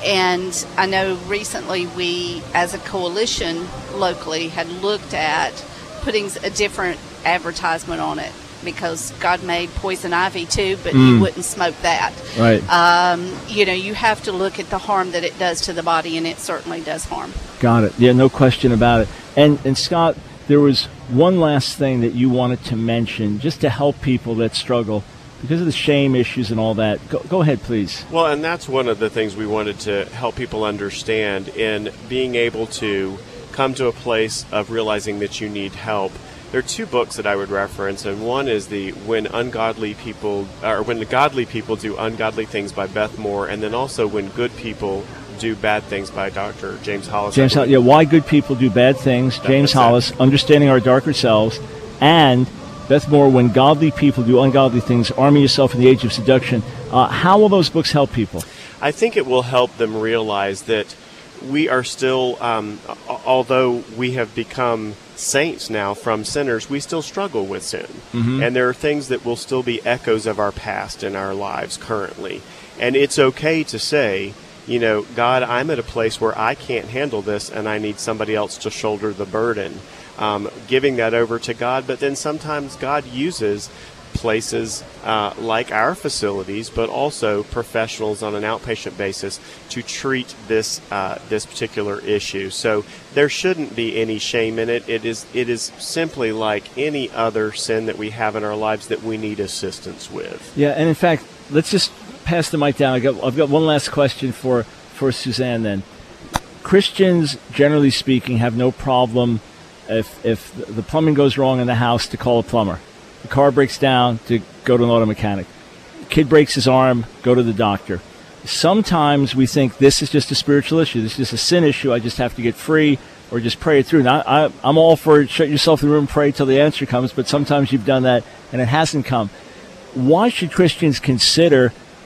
and I know recently we, as a coalition locally, had looked at putting a different advertisement on it because God made poison ivy too, but mm. He wouldn't smoke that. Right. Um, you know, you have to look at the harm that it does to the body, and it certainly does harm. Got it. Yeah, no question about it. And and Scott, there was one last thing that you wanted to mention, just to help people that struggle because of the shame issues and all that. Go, go ahead, please. Well, and that's one of the things we wanted to help people understand in being able to come to a place of realizing that you need help. There are two books that I would reference, and one is the When Ungodly People, or When the Godly People Do Ungodly Things by Beth Moore, and then also When Good People Do Bad Things by Doctor James Hollis. James Hollis, yeah, Why Good People Do Bad Things, James Hollis, Understanding Our Darker Selves, and Beth Moore, When Godly People Do Ungodly Things, Arming Yourself in the Age of Seduction. Uh, how will those books help people? I think it will help them realize that we are still, um, although we have become saints now from sinners, we still struggle with sin. Mm-hmm. And there are things that will still be echoes of our past in our lives currently. And it's okay to say, you know, God, I'm at a place where I can't handle this and I need somebody else to shoulder the burden. Um, giving that over to God, but then sometimes God uses places uh, like our facilities, but also professionals on an outpatient basis to treat this uh, this particular issue. So there shouldn't be any shame in it. It is it is simply like any other sin that we have in our lives that we need assistance with. Yeah, and in fact, let's just pass the mic down. I got I've got one last question for for Suzanne. Then, Christians, generally speaking, have no problem if if the plumbing goes wrong in the house to call a plumber. The car breaks down, to go to an auto mechanic. The kid breaks his arm, go to the doctor. Sometimes we think this is just a spiritual issue. This is just a sin issue. I just have to get free or just pray it through. Now, I, I'm all for shut yourself in the room, pray till the answer comes, but sometimes you've done that and it hasn't come. Why should Christians consider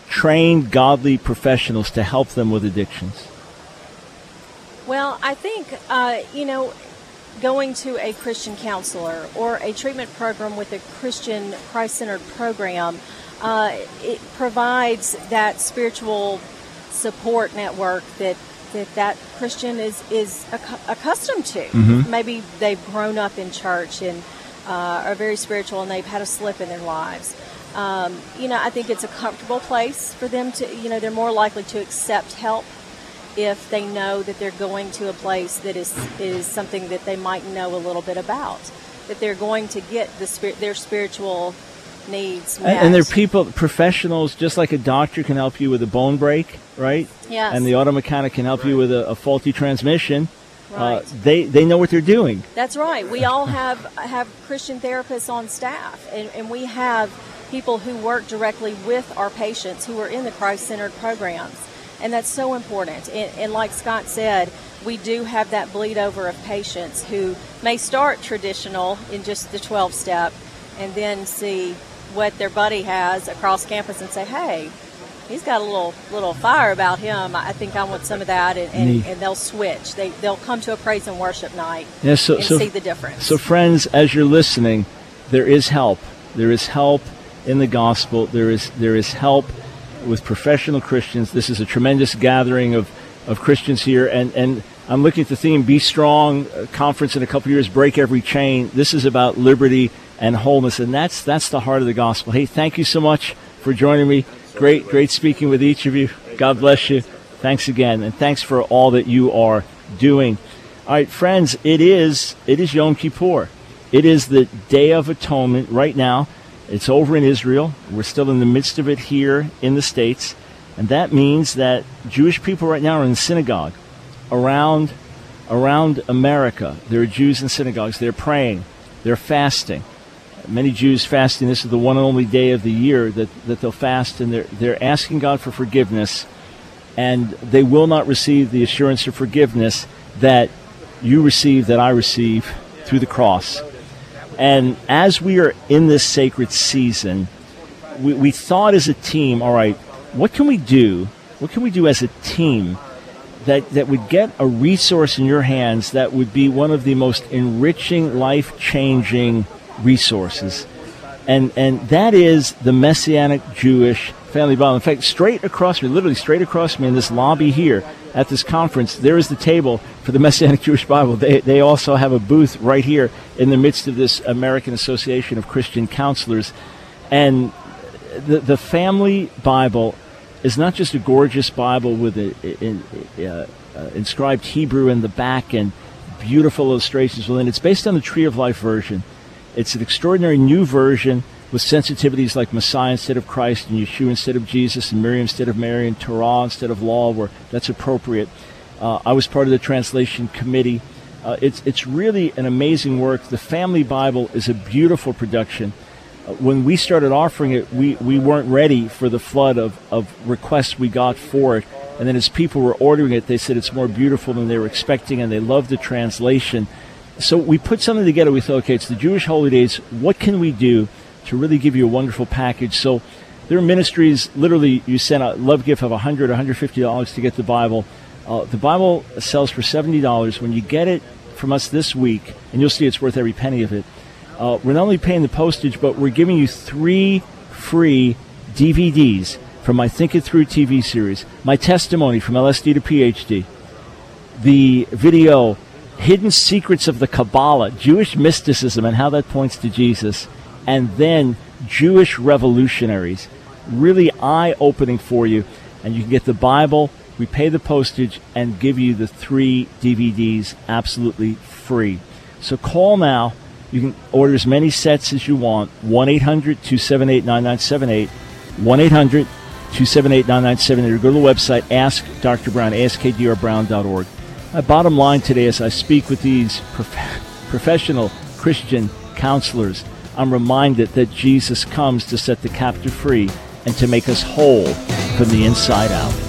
trained, godly professionals to help them with addictions? Well, I think, uh, you know, going to a Christian counselor or a treatment program with a Christian Christ-centered program, uh, it provides that spiritual support network that that, that Christian is, is ac- accustomed to. Mm-hmm. Maybe they've grown up in church and uh, are very spiritual and they've had a slip in their lives. Um, you know, I think it's a comfortable place for them to, you know, they're more likely to accept help if they know that they're going to a place that is is something that they might know a little bit about, that they're going to get the spirit, their spiritual needs met. And, and they're people, professionals, just like a doctor can help you with a bone break, right? Yes. And the auto mechanic can help you with a, a faulty transmission. Right. Uh, they they know what they're doing. That's right. We all have have Christian therapists on staff, and, and we have people who work directly with our patients who are in the Christ-centered programs. And that's so important. And, and like Scott said, we do have that bleed over of patients who may start traditional in just the twelve-step and then see what their buddy has across campus and say, hey, he's got a little little fire about him. I think I want some of that. And, and, and they'll switch. They, they'll come to a praise and worship night yeah, so, and so, see the difference. So friends, as you're listening, there is help. There is help in the gospel. There is there is help with professional Christians. This is a tremendous gathering of, of Christians here, and, and I'm looking at the theme, Be Strong, uh, conference in a couple years, Break Every Chain. This is about liberty and wholeness, and that's that's the heart of the gospel. Hey, thank you so much for joining me. Great, great speaking with each of you. God bless you. Thanks again, and thanks for all that you are doing. All right, friends, it is it is Yom Kippur. It is the Day of Atonement right now. It's over in Israel. We're still in the midst of it here in the States. And that means that Jewish people right now are in the synagogue around, around America. There are Jews in synagogues. They're praying. They're fasting. Many Jews fasting. This is the one and only day of the year that, that they'll fast. And they're, they're asking God for forgiveness. And they will not receive the assurance of forgiveness that you receive, that I receive through the cross. And as we are in this sacred season, we, we thought as a team, all right, what can we do? What can we do as a team that, that would get a resource in your hands that would be one of the most enriching, life-changing resources? And and that is the Messianic Jewish Family Bible. In fact, straight across me, literally straight across me in this lobby here at this conference, there is the table for the Messianic Jewish Bible. They they also have a booth right here in the midst of this American Association of Christian Counselors. And the the Family Bible is not just a gorgeous Bible with a, a, a, a inscribed Hebrew in the back and beautiful illustrations within. It's based on the Tree of Life version. It's an extraordinary new version with sensitivities like Messiah instead of Christ, and Yeshua instead of Jesus, and Miriam instead of Mary, and Torah instead of law, where that's appropriate. Uh, I was part of the translation committee. Uh, it's it's really an amazing work. The Family Bible is a beautiful production. Uh, when we started offering it, we, we weren't ready for the flood of, of requests we got for it. And then as people were ordering it, they said it's more beautiful than they were expecting, and they loved the translation. So we put something together. We thought, okay, it's the Jewish Holy Days. What can we do to really give you a wonderful package? So there are ministries, literally, you send a love gift of one hundred dollars, one hundred fifty dollars to get the Bible. Uh, the Bible sells for seventy dollars. When you get it from us this week, and you'll see it's worth every penny of it, uh, we're not only paying the postage, but we're giving you three free D V Ds from my Think It Through T V series, my testimony from L S D to P H D, the video Hidden Secrets of the Kabbalah, Jewish mysticism and how that points to Jesus, and then Jewish Revolutionaries. Really eye-opening for you. And you can get the Bible, we pay the postage, and give you the three D V Ds absolutely free. So call now. You can order as many sets as you want. one eight hundred two seven eight nine nine seven eight. one eight hundred two seven eight nine nine seven eight. Or go to the website, Ask Doctor Brown, ask d r brown dot org. My bottom line today, as I speak with these prof- professional Christian counselors, I'm reminded that Jesus comes to set the captive free and to make us whole from the inside out.